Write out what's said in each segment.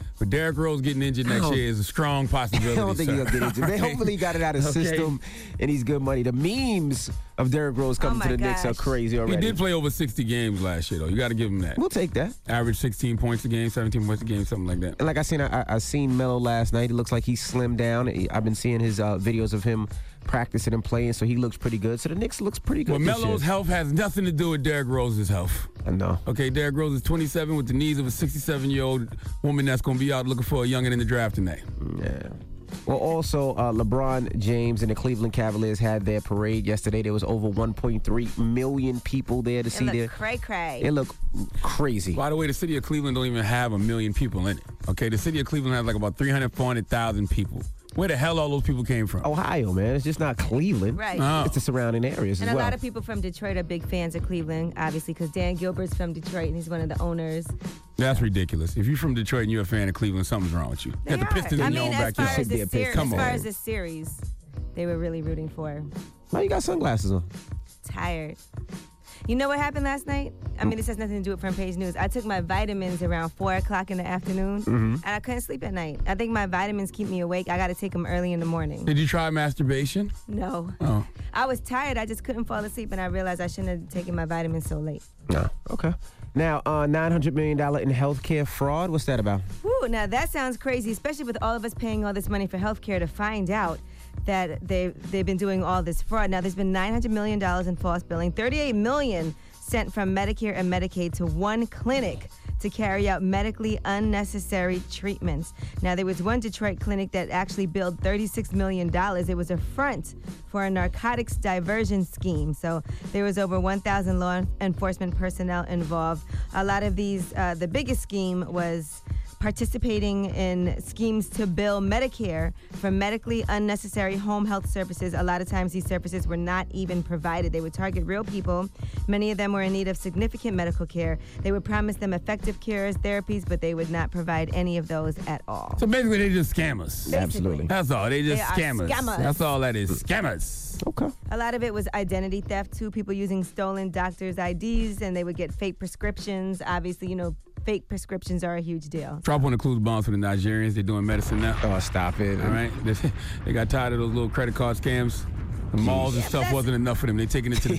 But Derrick Rose getting injured next year is a strong possibility. I don't think he's going to get injured. Man, hopefully he got it out of his system and he's good money. The memes of Derrick Rose coming to the Knicks are crazy already. He did play over 60 games last year, though. You got to give him that. We'll take that. Average 16 points a game, 17 points a game, something like that. And like I seen Melo last night. He looks like he's slimmed down. I've been seeing his videos of him practicing and playing, so he looks pretty good. So the Knicks looks pretty good. Well, Melo's health has nothing to do with Derrick Rose's health. I know. Okay, Derrick Rose is 27 with the knees of a 67-year-old woman that's going to be out looking for a youngin' in the draft tonight. Yeah. Well, also, LeBron James and the Cleveland Cavaliers had their parade yesterday. There was over 1.3 million people there to see their... cray-cray. It looked crazy. By the way, the city of Cleveland don't even have 1 million people in it. Okay, the city of Cleveland has like about 400,000 people. Where the hell all those people came from? Ohio, man. It's just not Cleveland. Right. Oh. It's the surrounding areas and as well. A lot of people from Detroit are big fans of Cleveland, obviously, because Dan Gilbert's from Detroit and he's one of the owners. That's ridiculous. If you're from Detroit and you're a fan of Cleveland, something's wrong with you. They Got the Pistons in your own backyard. As far as the series, they were really rooting for. Why you got sunglasses on? Tired. You know what happened last night? I mean, this has nothing to do with Front Page News. I took my vitamins around 4 o'clock in the afternoon, and I couldn't sleep at night. I think my vitamins keep me awake. I got to take them early in the morning. Did you try masturbation? No. Oh. I was tired. I just couldn't fall asleep, and I realized I shouldn't have taken my vitamins so late. No. Okay. Now, $900 million in healthcare fraud. What's that about? Whew, now that sounds crazy, especially with all of us paying all this money for healthcare to find out that they've been doing all this fraud. Now, there's been $900 million in false billing, $38 million sent from Medicare and Medicaid to one clinic to carry out medically unnecessary treatments. Now, there was one Detroit clinic that actually billed $36 million. It was a front for a narcotics diversion scheme. So there was over 1,000 law enforcement personnel involved. A lot of these, the biggest scheme was participating in schemes to bill Medicare for medically unnecessary home health services. A lot of times these services were not even provided. They would target real people. Many of them were in need of significant medical care. They would promise them effective cures, therapies, but they would not provide any of those at all. So basically they just scam us. Basically. Absolutely. That's all. They just scam us. Scammers. That's all that is. Scammers. Okay. A lot of it was identity theft too. People using stolen doctors' IDs, and they would get fake prescriptions. Obviously, you know, fake prescriptions are a huge deal. Trump includes bonds for the Nigerians. They're doing medicine now. Oh, stop it. All right. They got tired of those little credit card scams. The malls and stuff wasn't enough for them. They're taking it to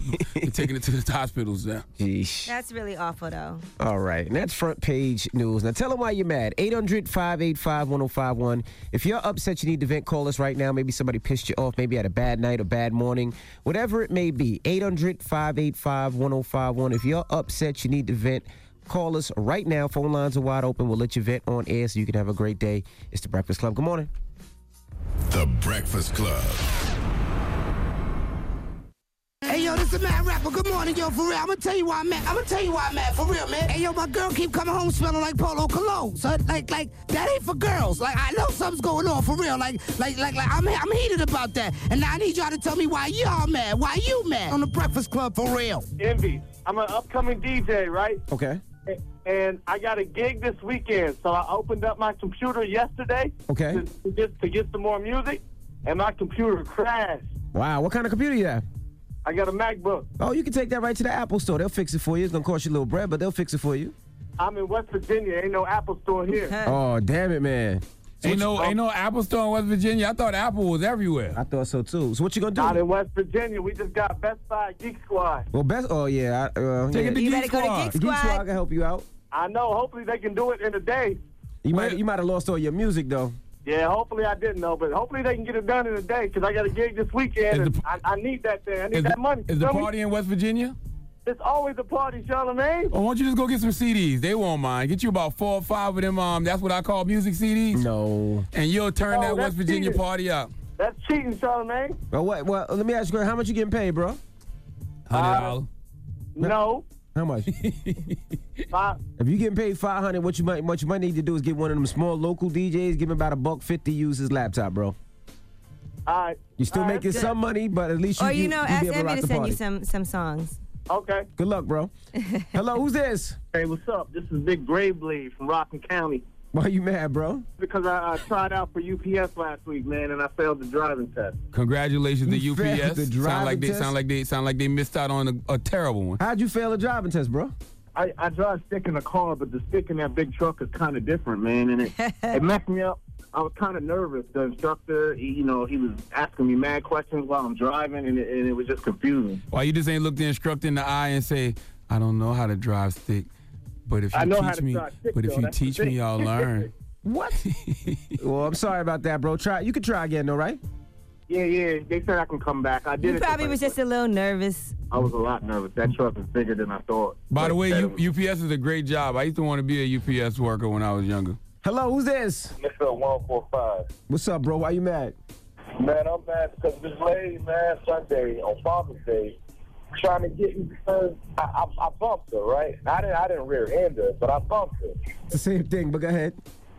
the hospitals now. Jeez. That's really awful, though. All right. And that's Front Page News. Now, tell them why you're mad. 800-585-1051. If you're upset, you need to vent, call us right now. Maybe somebody pissed you off. Maybe you had a bad night or bad morning. Whatever it may be. 800-585-1051. If you're upset, you need to vent. Call us right now. Phone lines are wide open. We'll let you vent on air so you can have a great day. It's The Breakfast Club. Good morning. The Breakfast Club. Hey, yo, this is Mad Rapper. Good morning, yo, for real. I'm gonna tell you why I'm mad. For real, man. Hey, yo, my girl keep coming home smelling like Polo Cologne. So, like, that ain't for girls. Like, I know something's going on, for real. Like, I'm heated about that. And now I need y'all to tell me why y'all mad. Why you mad on The Breakfast Club, for real? Envy. I'm an upcoming DJ, right? Okay. And I got a gig this weekend, so I opened up my computer yesterday Okay. to get some more music, and my computer crashed. Wow. What kind of computer you have? I got a MacBook. Oh, you can take that right to the Apple store. They'll fix it for you. It's going to cost you a little bread, but they'll fix it for you. I'm in West Virginia. Ain't no Apple store here. Oh, damn it, man. So Ain't no Apple store in West Virginia. I thought Apple was everywhere. I thought so, too. So what you going to do? Not in West Virginia. We just got Best Buy Geek Squad. Well, Take it to You Geek better go to Squad. Geek The Geek Squad Squad. can help you out. I know. Hopefully they can do it in a day. You might have lost all your music, though. Yeah, hopefully I didn't know, but hopefully they can get it done in a day because I got a gig this weekend, and I need that thing. I need that money. Is the party in West Virginia? It's always a party, Charlamagne. Or why don't you just go get some CDs? They won't mind. Get you about 4 or 5 of them, that's what I call music CDs. No. And you'll turn that West Virginia cheating. party up. That's cheating, Charlamagne. Well, let me ask you, how much you getting paid, bro? $100. No. How much? $5. If you getting paid $500, what you might need to do is get one of them small local DJs, give him about $150 to use his laptop, bro. All right. You still making some money, but at least you Or, be ask able to rock Envy to the send party. you some songs. Okay. Good luck, bro. Hello, who's this? Hey, what's up? This is Big Brave Bleed from Rockland County. Why you mad, bro? Because I tried out for UPS last week, man, and I failed the driving test. Congratulations to You failed UPS. the driving test? Sound like they missed out on a terrible one. How'd you fail a driving test, bro? I drive stick in the car, but the stick in that big truck is kind of different, man, and it messed me up. I was kind of nervous. The instructor, he was asking me mad questions while I'm driving, and it was just confusing. Why you just ain't look the instructor in the eye and say, I don't know how to drive stick, but if you teach me, I'll learn. What? Well, I'm sorry about that, bro. You can try again, though, right? Yeah. They said I can come back. I did. You probably was just a little nervous. I was a lot nervous. That truck is bigger than I thought. By the way, UPS is a great job. I used to want to be a UPS worker when I was younger. Hello, who's this? Mr. 145. What's up, bro? Why you mad? Man, I'm mad because this lady, man, Sunday on Father's Day, trying to get me because I bumped her, right? I didn't rear-end her, but I bumped her. It's the same thing, but go ahead.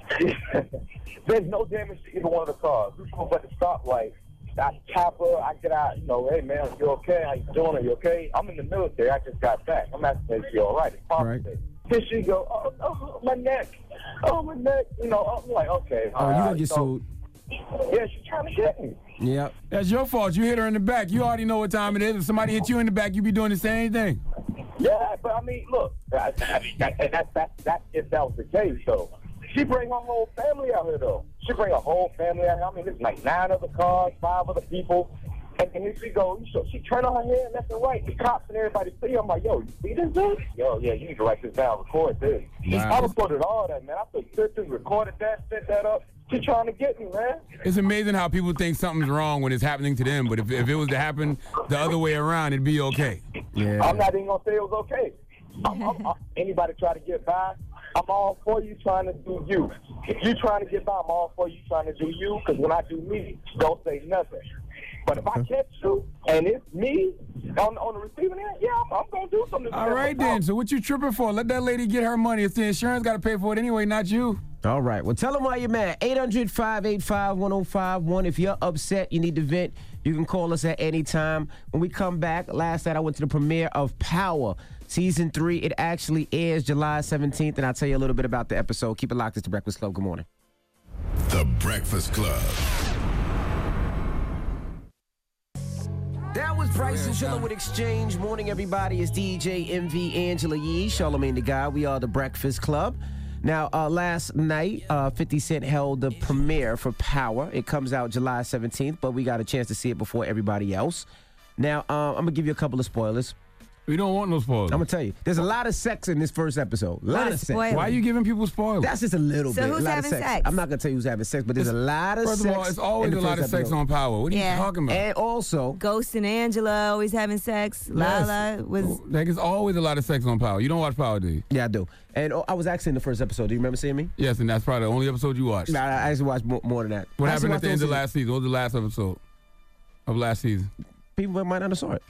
There's no damage to either one of the cars. We pull up at the stoplight. I tap her. I get out. Hey, man, you okay? How you doing? Are you okay? I'm in the military. I just got back. I'm asking her if she all right. It's Father's Day. Then she go, oh, my neck. Oh, my neck. I'm like, okay. Oh, you gonna get sued. Yeah, she's trying to get me. Yeah. That's your fault. You hit her in the back. You already know what time it is. If somebody hit you in the back, you be doing the same thing. Yeah, but I mean, look, that if that was the case, though. She bring her whole family out here, though. She bring her whole family out here. I mean, there's like 9 other cars, 5 other people. And here she goes. She turn on her head left and right. The cops and everybody see her. I'm like, yo, you see this dude? Yo, yeah, you need to write this down, record this. Wow. I recorded all that, man. I took pictures, recorded that, set that up. She trying to get me, man. It's amazing how people think something's wrong when it's happening to them. But if it was to happen the other way around, it'd be okay. Yeah. I'm not even going to say it was okay. Anybody try to get by, I'm all for you trying to do you. If you trying to get by, I'm all for you trying to do you. Because when I do me, don't say nothing. But if I catch you and it's me on the receiving end, yeah, I'm going to do something. All right, then. So what you tripping for? Let that lady get her money. It's the insurance got to pay for it anyway, not you. All right. Well, tell them why you're mad. 800-585-1051. If you're upset, you need to vent, you can call us at any time. When we come back, last night I went to the premiere of Power. Season 3, it actually airs July 17th, and I'll tell you a little bit about the episode. Keep it locked. It's The Breakfast Club. Good morning. The Breakfast Club. That was Bryson Chiller with Exchange. Morning, everybody. It's DJ MV Angela Yee, Charlamagne the Guy. We are The Breakfast Club. Now, last night, 50 Cent held the premiere for Power. It comes out July 17th, but we got a chance to see it before everybody else. Now, I'm going to give you a couple of spoilers. We don't want no spoilers. I'm going to tell you. There's a lot of sex in this first episode. A lot of sex. Spoilers. Why are you giving people spoilers? That's just a little bit. So who's a lot having of sex. sex? I'm not going to tell you who's having sex, but there's a lot of sex. First of all, it's always in a the lot of first sex episode. on Power. What are you talking about? And also, Ghost and Angela always having sex. Lala was. Like, it's always a lot of sex on Power. You don't watch Power, do you? yeah, I do. And I was actually in the first episode. Do you remember seeing me? Yes, and that's probably the only episode you watched. Nah, I actually watched more than that. What I happened actually at the watched end of those last season? What was the last episode of last season? People might not have saw it.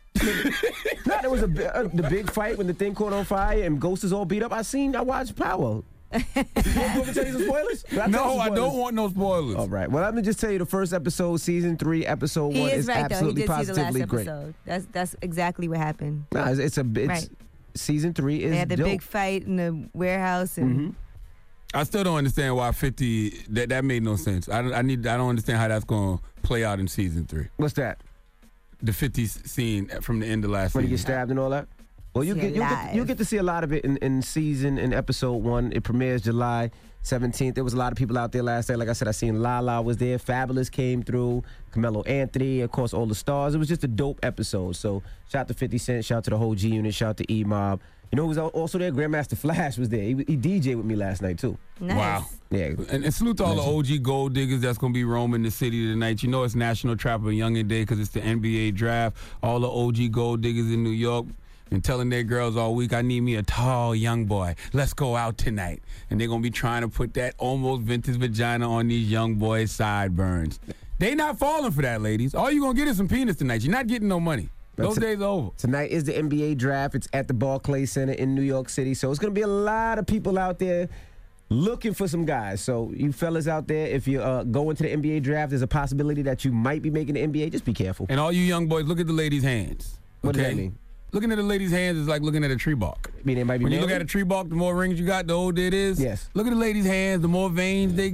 There was the big fight when the thing caught on fire and Ghost is all beat up. I watched Power. You want me to tell you some spoilers? No, I don't want no spoilers. All right. Well, let me just tell you the first episode, season 3, episode 1 He is right, absolutely though. He did see the positively last great. episode. That's exactly what happened. No, it's Right. season 3 is They had the dope. big fight in the warehouse and. I still don't understand why 50. That made no sense. I don't understand how that's going to play out in season 3. What's that? The 50 scene from the end of last When season. you get stabbed and all that? Well, you'll get to see a lot of it in episode 1. It premieres July 17th. There was a lot of people out there last night. Like I said, I seen Lala was there. Fabulous came through. Carmelo Anthony, of course, all the stars. It was just a dope episode. So shout out to 50 Cent. Shout out to the whole G Unit. Shout out to E-Mob. You know who was also there? Grandmaster Flash was there. He DJed with me last night, too. Nice. Wow. Yeah. And salute to all the OG gold diggers that's going to be roaming the city tonight. You know it's National Trapper Youngin' Day because it's the NBA draft. All the OG gold diggers in New York been telling their girls all week, I need me a tall young boy. Let's go out tonight. And they're going to be trying to put that almost vintage vagina on these young boys' sideburns. They not falling for that, ladies. All you're going to get is some penis tonight. You're not getting no money. Those days are over. Tonight is the NBA draft. It's at the Barclays Center in New York City. So it's going to be a lot of people out there looking for some guys. So you fellas out there, if you're going to the NBA draft, there's a possibility that you might be making the NBA. Just be careful. And all you young boys, look at the ladies' hands. What does that mean? Looking at the ladies' hands is like looking at a tree bark. I mean, they might be when you look married? at a tree bark, the more rings you got, the older it is. Yes. Look at the ladies' hands. The more veins they got,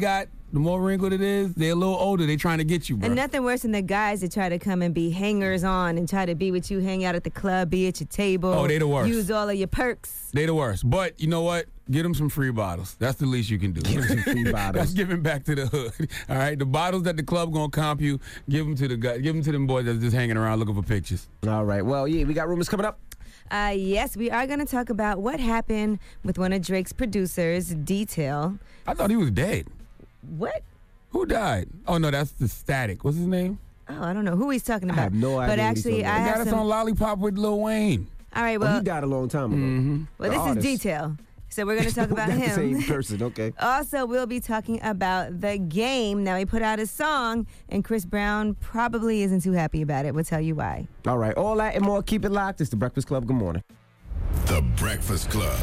the more wrinkled it is, they're a little older. They trying to get you, bro. And nothing worse than the guys that try to come and be hangers on and try to be with you, hang out at the club, be at your table. Oh, they the worst. Use all of your perks. They the worst. But you know what? Get them some free bottles. That's the least you can do. Give them some free bottles. That's giving back to the hood. All right, the bottles that the club gonna comp you, give them to the guy, give them to them boys that's just hanging around looking for pictures. All right. Well, yeah, we got rumors coming up. Yes, we are going to talk about what happened with one of Drake's producers, Detail. I thought he was dead. What? Who died? Oh no, that's the Static. What's his name? Oh, I don't know who he's talking about. I have no idea. But actually, I The guy have that's some. on Lollipop with Lil Wayne. All right, Well, well, he died a long time ago. Mm-hmm. well, The this artist. is Detail. So we're going to talk about That's him. the same person, okay. Also, we'll be talking about The Game. Now, he put out a song, and Chris Brown probably isn't too happy about it. We'll tell you why. All right. All that and more. Keep it locked. It's The Breakfast Club. Good morning. The Breakfast Club.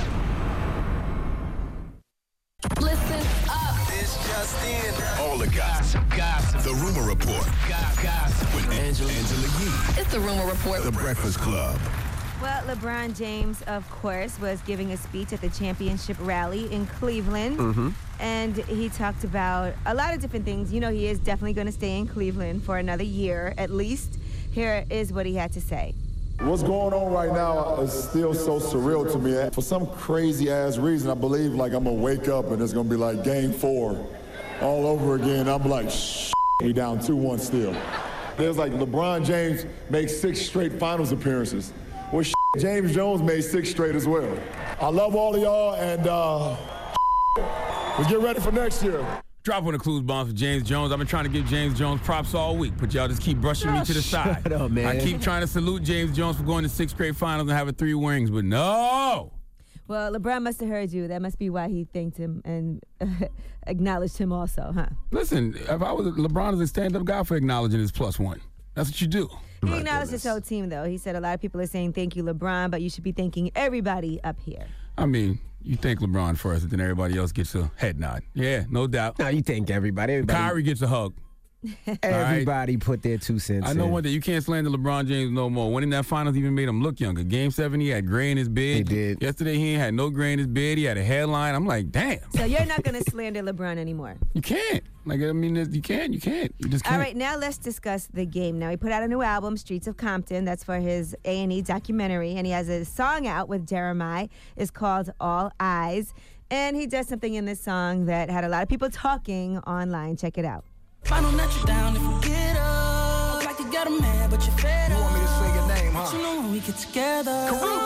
Listen up. This just in. All the gossip. The Rumor Report. Gossip. With Angela Yee. It's the Rumor Report. The Breakfast Club. Well, LeBron James, of course, was giving a speech at the championship rally in Cleveland. And he talked about a lot of different things. You know, he is definitely going to stay in Cleveland for another year, at least. Here is what he had to say. What's going on right now is still so surreal to me. For some crazy-ass reason, I believe like I'm going to wake up and it's going to be like Game 4 all over again. I'm like, we down 2-1 still. There's like LeBron James makes 6 straight finals appearances. Well, James Jones made 6 straight as well. I love all of y'all, and let's get ready for next year. Drop one of Clues bombs for James Jones. I've been trying to give James Jones props all week, but y'all just keep brushing me to the side. Shut up, man. I keep trying to salute James Jones for going to 6th grade finals and having 3 rings, but no. Well, LeBron must have heard you. That must be why he thanked him and acknowledged him also, huh? Listen, if I was LeBron is a stand-up guy for acknowledging his +1. That's what you do. He acknowledged his whole team, though. He said a lot of people are saying thank you, LeBron, but you should be thanking everybody up here. I mean, you thank LeBron first, and then everybody else gets a head nod. Yeah, no doubt. No, you thank everybody. Kyrie gets a hug. Everybody put their 2 cents I know in. one thing. You can't slander LeBron James no more. Winning that finals even made him look younger. Game 7, he had gray in his beard. He did. Yesterday, he ain't had no gray in his beard. He had a hairline. I'm like, damn. So you're not going to slander LeBron anymore. You can't. Like, I mean, you can't. You just can't. All right, now let's discuss The Game. Now, he put out a new album, Streets of Compton. That's for his A&E documentary. And he has a song out with Jeremiah. It's called All Eyes. And he does something in this song that had a lot of people talking online. Check it out. Final let you down if you get up. Look like you got a man, but you're fed up. You want me to say your name, huh? But you know when we get together.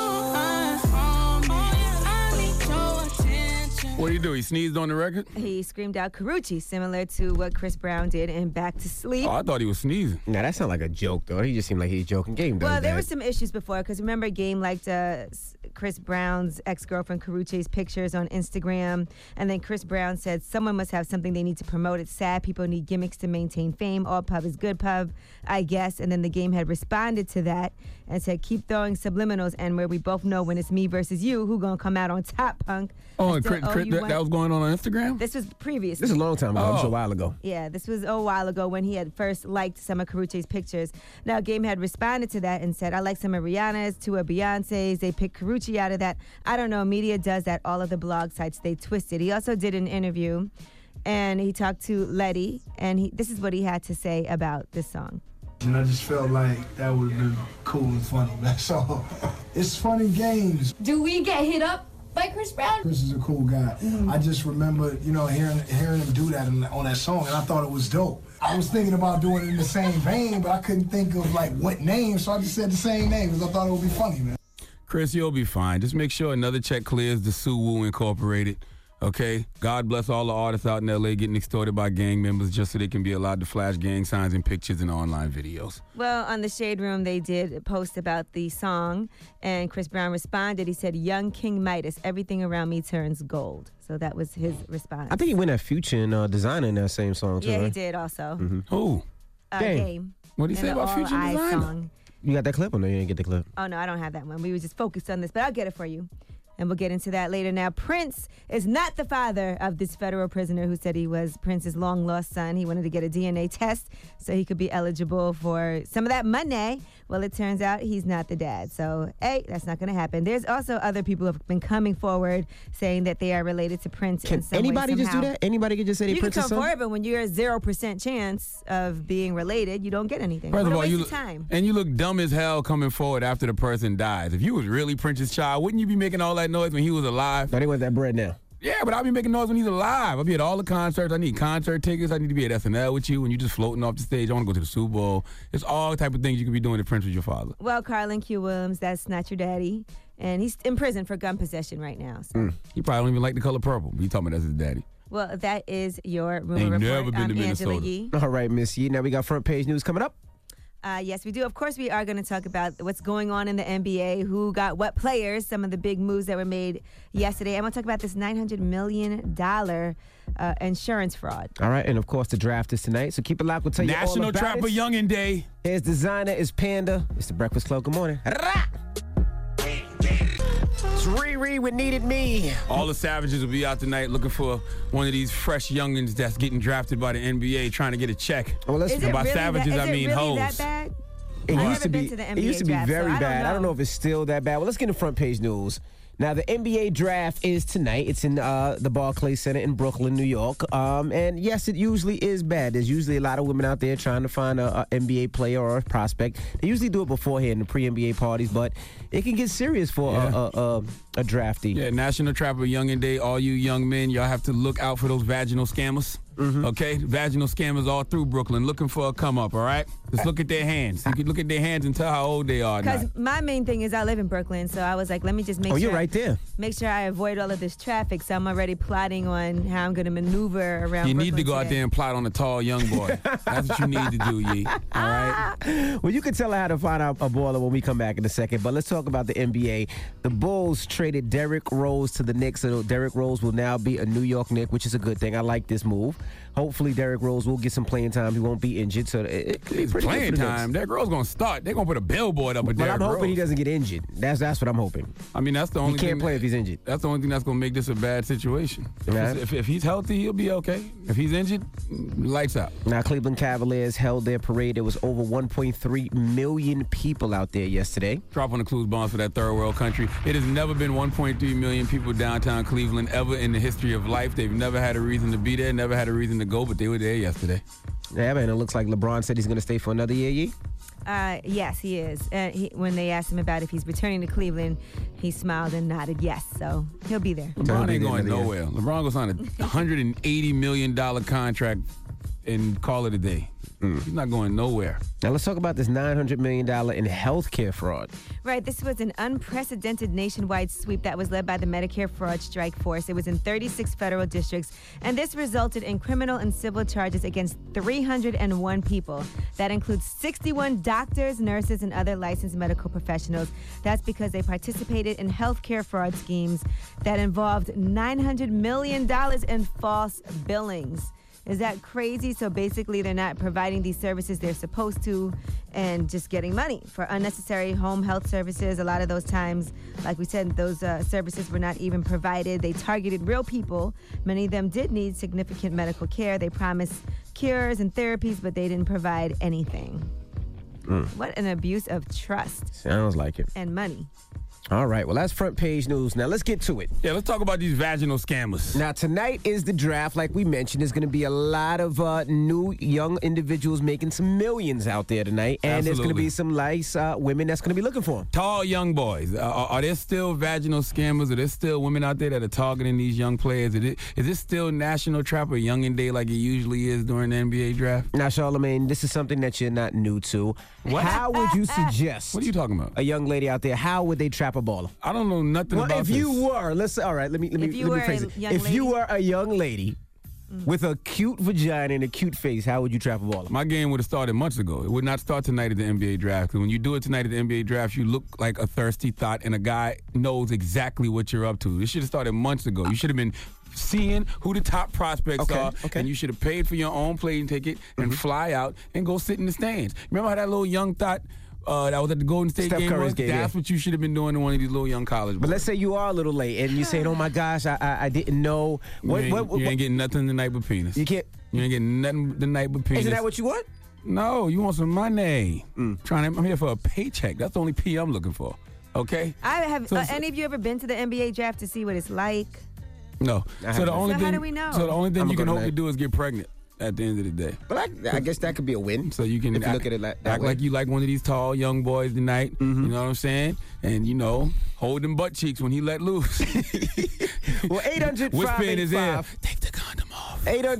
What do you do? He sneezed on the record? He screamed out Karuchi, similar to what Chris Brown did in Back to Sleep. Oh, I thought he was sneezing. Nah, that sounded like a joke, though. He just seemed like he's joking. Game does Well, there that. were some issues before, because remember, Game liked Chris Brown's ex-girlfriend Karuchi's pictures on Instagram, and then Chris Brown said someone must have something they need to promote. It's sad people need gimmicks to maintain fame. All pub is good pub, I guess. And then the Game had responded to that and said, keep throwing subliminals, and where we both know when it's me versus you, who gonna come out on top, punk. Oh, and Chris, that was going on Instagram? This was previous. This is a long time ago. This was a while ago. Yeah, this was a while ago when he had first liked some of Karuchi's pictures. Now, Game had responded to that and said, I like some of Rihanna's, 2 of Beyonce's. They picked Karuchi out of that. I don't know. Media does that. All of the blog sites, they twist it. He also did an interview, and he talked to Letty, and this is what he had to say about this song. And I just felt like that would have been cool and funny. That's all. It's fun and games. Do we get hit up by Chris Brown? Chris is a cool guy. I just remember, hearing him do that on that song, and I thought it was dope. I was thinking about doing it in the same vein, but I couldn't think of what name, so I just said the same name because I thought it would be funny, man. Chris, you'll be fine. Just make sure another check clears the Suwoo Incorporated. Okay? God bless all the artists out in L.A. getting extorted by gang members just so they can be allowed to flash gang signs and pictures in online videos. Well, on the Shade Room, they did post about the song, and Chris Brown responded. He said, young King Midas, everything around me turns gold. So that was his response. I think he went at Future and Designer in that same song, too, Yeah, right? he did also. Who? Game. What did he say about Future and Designer? Song. You got that clip or no? You didn't get the clip? Oh, no, I don't have that one. We were just focused on this, but I'll get it for you. And we'll get into that later. Now, Prince is not the father of this federal prisoner who said he was Prince's long-lost son. He wanted to get a DNA test so he could be eligible for some of that money. Well, it turns out he's not the dad. So, that's not going to happen. There's also other people who have been coming forward saying that they are related to Prince in some way, anybody just do somehow. that? Anybody can just say they Prince's You can come forward, but when you're a 0% chance of being related, you don't get anything. First What of a all, waste you of time. and you look dumb as hell coming forward after the person dies. If you was really Prince's child, wouldn't you be making all that noise when he was alive? No, they want that bread now. Yeah, but I'll be making noise when he's alive. I'll be at all the concerts. I need concert tickets. I need to be at SNL with you when you're just floating off the stage. I want to go to the Super Bowl. It's all type of things you could be doing if Prince was your father. Well, Carlin Q. Williams, that's not your daddy. And he's in prison for gun possession right now. So. He probably don't even like the color purple. But he talking about that's his daddy. Well, that is your rumor Ain't report. never been to Angela Minnesota. Yee. All right, Miss Yee. Now we got front page news coming up. Yes, we do. Of course, we are going to talk about what's going on in the NBA, who got what players, some of the big moves that were made yesterday. I'm going to talk about this $900 million insurance fraud. All right, and of course the draft is tonight, so keep it locked. We'll tell you all National about Trapper it. Youngin' Day. Here's Designer, is Panda. It's the Breakfast Club. Good morning. It's Riri with Needed Me. All the Savages will be out tonight looking for one of these fresh youngins that's getting drafted by the NBA trying to get a check. Well, let's Is and it by really Savages, that, I mean is it really hoes. that bad? It I've used to never been be. to the It NBA used to be draft, very so bad. I don't know if it's still that bad. Well, let's get into front page news. Now, the NBA draft is tonight. It's in the Barclays Center in Brooklyn, New York. And yes, it usually is bad. There's usually a lot of women out there trying to find a NBA player or a prospect. They usually do it beforehand, the pre-NBA parties, but it can get serious for a draftee. Yeah, National Trapper Youngin' Day. All you young men, y'all have to look out for those vaginal scammers. Okay? Vaginal scammers all through Brooklyn looking for a come up, all right? Just look at their hands. You can look at their hands and tell how old they are. Because my main thing is I live in Brooklyn, so I was like, let me just make sure. Oh, you're right there. Make sure I avoid all of this traffic, so I'm already plotting on how I'm going to maneuver around You Brooklyn need to go out today. there and plot on a tall young boy. That's what you need to do, Yee. All right? Well, you can tell her how to find out a baller when we come back in a second, but let's talk about the NBA. The Bulls traded Derrick Rose to the Knicks, so Derrick Rose will now be a New York Knick, which is a good thing. I like this move. Hopefully, Derrick Rose will get some playing time. He won't be injured, so it could be pretty Playing good for the time. Knicks. Derrick Rose gonna start. They're gonna put a billboard up with But Derrick I'm hoping Rose. he doesn't get injured. That's what I'm hoping. I mean, that's the only. He can't thing play if he's injured. That's the only thing that's gonna make this a bad situation. Right. If he's healthy, he'll be okay. If he's injured, lights out. Now, Cleveland Cavaliers held their parade. There was over 1.3 million people out there yesterday. Drop on the clues bombs for that third world country. It has never been 1.3 million people downtown Cleveland ever in the history of life. They've never had a reason to be there, never had a reason to go, but they were there yesterday. Yeah, man, it looks like LeBron said he's going to stay for another year, Yee? Yes, he is. When they asked him about if he's returning to Cleveland, he smiled and nodded yes, so he'll be there. LeBron ain't going nowhere. LeBron will sign a $180 million contract and call it a day. He's not going nowhere. Now, let's talk about this $900 million in healthcare fraud. Right, this was an unprecedented nationwide sweep that was led by the Medicare Fraud Strike Force. It was in 36 federal districts, and this resulted in criminal and civil charges against 301 people. That includes 61 doctors, nurses, and other licensed medical professionals. That's because they participated in healthcare fraud schemes that involved $900 million in false billings. Is that crazy? So basically, they're not providing these services they're supposed to and just getting money for unnecessary home health services. A lot of those times, like we said, those services were not even provided. They targeted real people. Many of them did need significant medical care. They promised cures and therapies, but they didn't provide anything. What an abuse of trust. Sounds like it. And money. All right, well, that's front page news. Now, let's get to it. Yeah, let's talk about these vaginal scammers. Now, tonight is the draft. Like we mentioned, there's going to be a lot of new young individuals making some millions out there tonight. And there's going to be some nice women that's going to be looking for them. Tall young boys. Are there still vaginal scammers? Are there still women out there that are targeting these young players? Is this still National Trapper Youngin' Day like it usually is during the NBA draft? Now, Charlamagne, this is something that you're not new to. What? How would you suggest? What are you talking about? A young lady out there, how would they trap a baller? I don't know nothing about if this. you were, let me phrase it. If you were a young lady with a cute vagina and a cute face, how would you trap a baller? My game would have started months ago. It would not start tonight at the NBA draft. Because when you do it tonight at the NBA draft, you look like a thirsty thought, and a guy knows exactly what you're up to. This should have started months ago. You should have been seeing who the top prospects are, and you should have paid for your own plane ticket and fly out and go sit in the stands. Remember how that little young thought that was at the Golden State Steph game. Curry's game, That's yeah. what you should have been doing to one of these little young college boys. But let's say you are a little late, and you're saying, "Oh my gosh, I didn't know." You ain't getting nothing tonight but penis. You can't. You ain't getting nothing tonight but penis. Isn't that what you want? No, you want some money. I'm here for a paycheck. That's the only P I'm looking for. Okay? Any of you ever been to the NBA draft to see what it's like? No. So how do we know? So the only thing you can hope tonight. to do is get pregnant at the end of the day. But I guess that could be a win. So you can if you look at it that way. like you like one of these tall young boys tonight. You know what I'm saying? And hold them butt cheeks when he let loose. Well, 800 Whisper in his ear. 585. Take the condom off.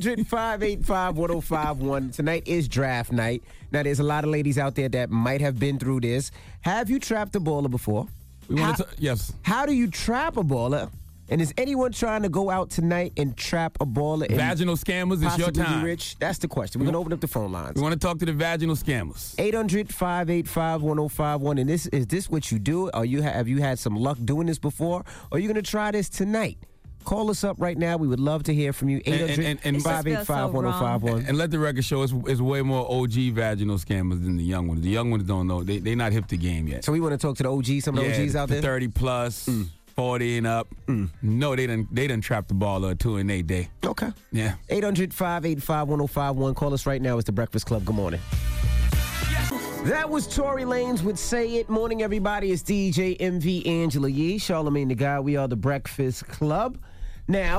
800-585-1051. Tonight is draft night. Now, there's a lot of ladies out there that might have been through this. Have you trapped a baller before? Yes. How do you trap a baller? And is anyone trying to go out tonight and trap a baller? And Vaginal scammers, it's your possibly be time. rich? That's the question. We're going to open up the phone lines. We want to talk to the vaginal scammers. 800-585-1051. And is this what you do? Or have you had some luck doing this before? Or are you going to try this tonight? Call us up right now. We would love to hear from you. 800-585-1051. And let the record show it's way more OG vaginal scammers than the young ones. The young ones don't know. They're not hip to game yet. So we want to talk to the OGs, some of the OGs out there? 30 plus, 40 and up. No, they done trapped the baller or two in their day. Okay. Yeah. 800-585-1051. Call us right now. It's The Breakfast Club. Good morning. That was Tory Lanez with Say It. Morning, everybody. It's DJ MV Angela Yee, Charlamagne the Guy. We are The Breakfast Club. Now,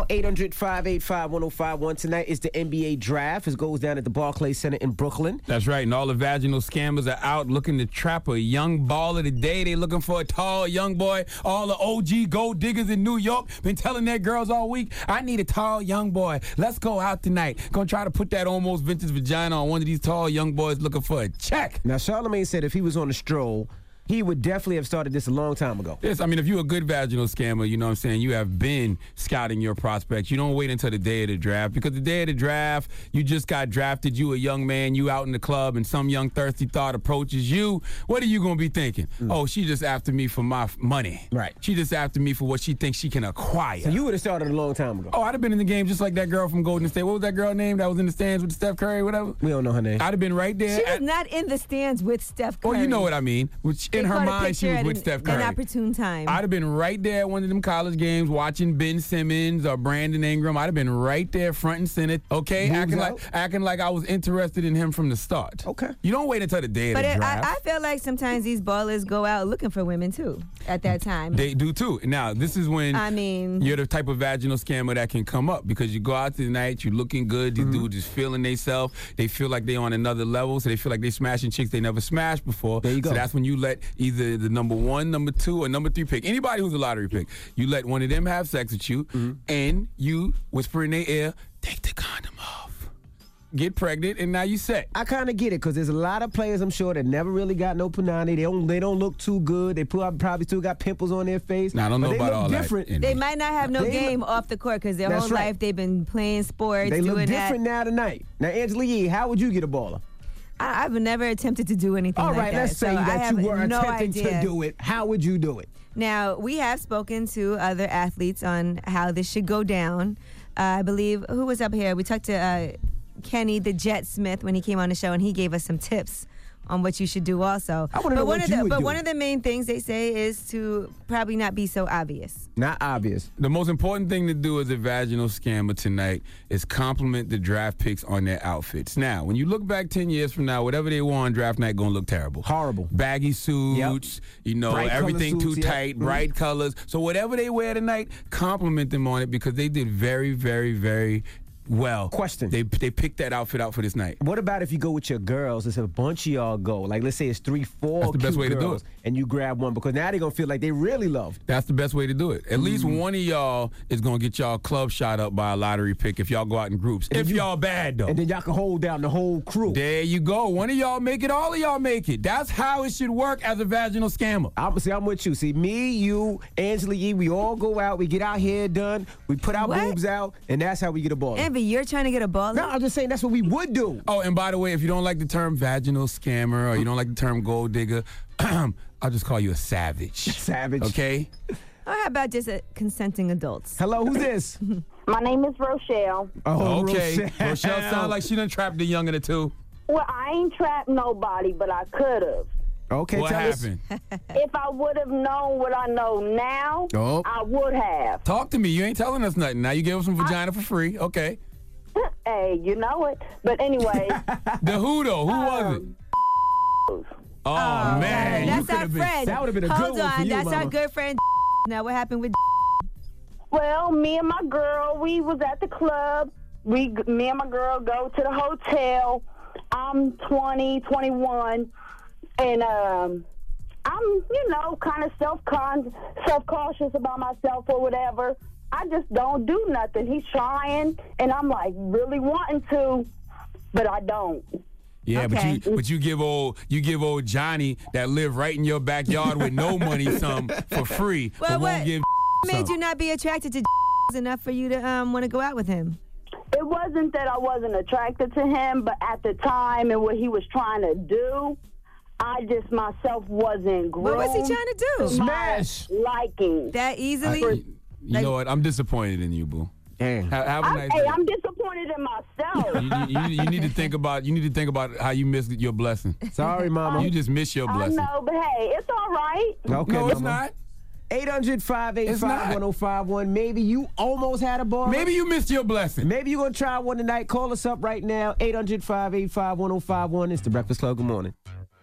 800-585-1051. Tonight is the NBA draft. It goes down at the Barclays Center in Brooklyn. That's right. And all the vaginal scammers are out looking to trap a young baller today. They looking for a tall young boy. All the OG gold diggers in New York been telling their girls all week, I need a tall young boy. Let's go out tonight. Gonna try to put that almost vintage vagina on one of these tall young boys looking for a check. Now, Charlamagne said if he was on a stroll, he would definitely have started this a long time ago. Yes, I mean, if you're a good vaginal scammer, you know what I'm saying, you have been scouting your prospects. You don't wait until the day of the draft, because the day of the draft, you just got drafted, you a young man, you out in the club, and some young thirsty thought approaches you. What are you going to be thinking? Oh, she just after me for my money. Right. She just after me for what she thinks she can acquire. So you would have started a long time ago. Oh, I'd have been in the game just like that girl from Golden State. What was that girl name that was in the stands with Steph Curry, whatever? We don't know her name. I'd have been right there. She was not in the stands with Steph Curry. Well, you know what I mean. Which in her mind, she was with Steph Curry. An opportune time. I'd have been right there at one of them college games watching Ben Simmons or Brandon Ingram. I'd have been right there front and center, okay? Acting like I was interested in him from the start. Okay. You don't wait until the day of the draft. I feel like sometimes these ballers go out looking for women, too, at that time. They do, too. Now, this is when you're the type of vaginal scammer that can come up, because you go out tonight, you're looking good, these dudes just feeling themselves. They feel like they're on another level, so they feel like they're smashing chicks they never smashed before. There you go. So that's when you let either the number 1, number 2, or number 3 pick, anybody who's a lottery pick, you let one of them have sex with you, and you whisper in their ear, take the condom off, get pregnant, and now you set. I kind of get it, because there's a lot of players, I'm sure, that never really got no punani. They don't look too good. They probably still got pimples on their face. Now, I don't know about all different. that. They might not have no game off the court, because their whole life they've been playing sports, They look doing different now tonight. Now, Angela Yee, how would you get a baller? I've never attempted to do anything all like right, that. let's say so that you were no attempting to do it. How would you do it? Now, we have spoken to other athletes on how this should go down. I believe, who was up here? We talked to Kenny the Jet Smith when he came on the show, and he gave us some tips on what you should do also. I want to know what you would do. One of the main things they say is to probably not be so obvious. Not obvious. The most important thing to do as a vaginal scammer tonight is compliment the draft picks on their outfits. Now, when you look back 10 years from now, whatever they wore on draft night going to look terrible. Horrible. Baggy suits, Bright everything color too suits, tight, bright colors. So whatever they wear tonight, compliment them on it, because they did very, very, very well. Question. They picked that outfit out for this night. What about if you go with your girls? It's a bunch of y'all go. Like, let's say it's 3, 4 That's the best way to do girls, it. and you grab one, because now they're going to feel like they really loved. That's the best way to do it. At least one of y'all is going to get y'all club shot up by a lottery pick if y'all go out in groups. If y'all bad, though. And then y'all can hold down the whole crew. There you go. One of y'all make it, all of y'all make it. That's how it should work as a vaginal scammer. I'm with you. See, me, you, Angela Yee, we all go out, we get our hair done, we put our boobs out, and that's how we get a ball. Envy, you're trying to get a ball? No, I'm just saying that's what we would do. Oh, and by the way, if you don't like the term vaginal scammer or you don't like the term gold digger, I'll just call you a savage. Savage. Okay? Or how about just consenting adults? Hello, who's this? My name is Rochelle. Oh, okay. Rochelle sounds like she done trapped the young in it too. Well, I ain't trapped nobody, but I could have. Okay, what tell us. happened? If I would have known what I know now, Oh. I would have. Talk to me. You ain't telling us nothing. Now you gave us some vagina for free. Okay. Hey, you know it. But anyway. The who though? Who was it? Oh, man. You That's could our have been. friend. That would have been a Hold good one for on, you, that's our Mama. good friend. Now, what happened with? Well, me and my girl, we was at the club. Me and my girl go to the hotel. I'm 20, 21, and I'm, kind of self-cautious about myself or whatever. I just don't do nothing. He's trying, and I'm like really wanting to, but I don't. Yeah, Okay. but you give old Johnny that live right in your backyard with no money some for free, Well, but what won't give made some. you not be attracted to enough for you to want to go out with him? It wasn't that I wasn't attracted to him, but at the time and what he was trying to do, I just myself wasn't groomed. What was he trying to do? Smash. Liking. That easily? You know what? I'm disappointed in you, boo. Damn. Have a nice Hey, day. I'm disappointed in myself. You need to think about how you missed your blessing. Sorry, Mama. You just missed your I blessing. know, but hey, it's all right. Okay, No, it's Mama. not. 800-585-1051. Maybe you almost had a ball. Maybe you missed your blessing. Maybe you're going to try one tonight. Call us up right now. 800-585-1051. It's the Breakfast Club. Good morning.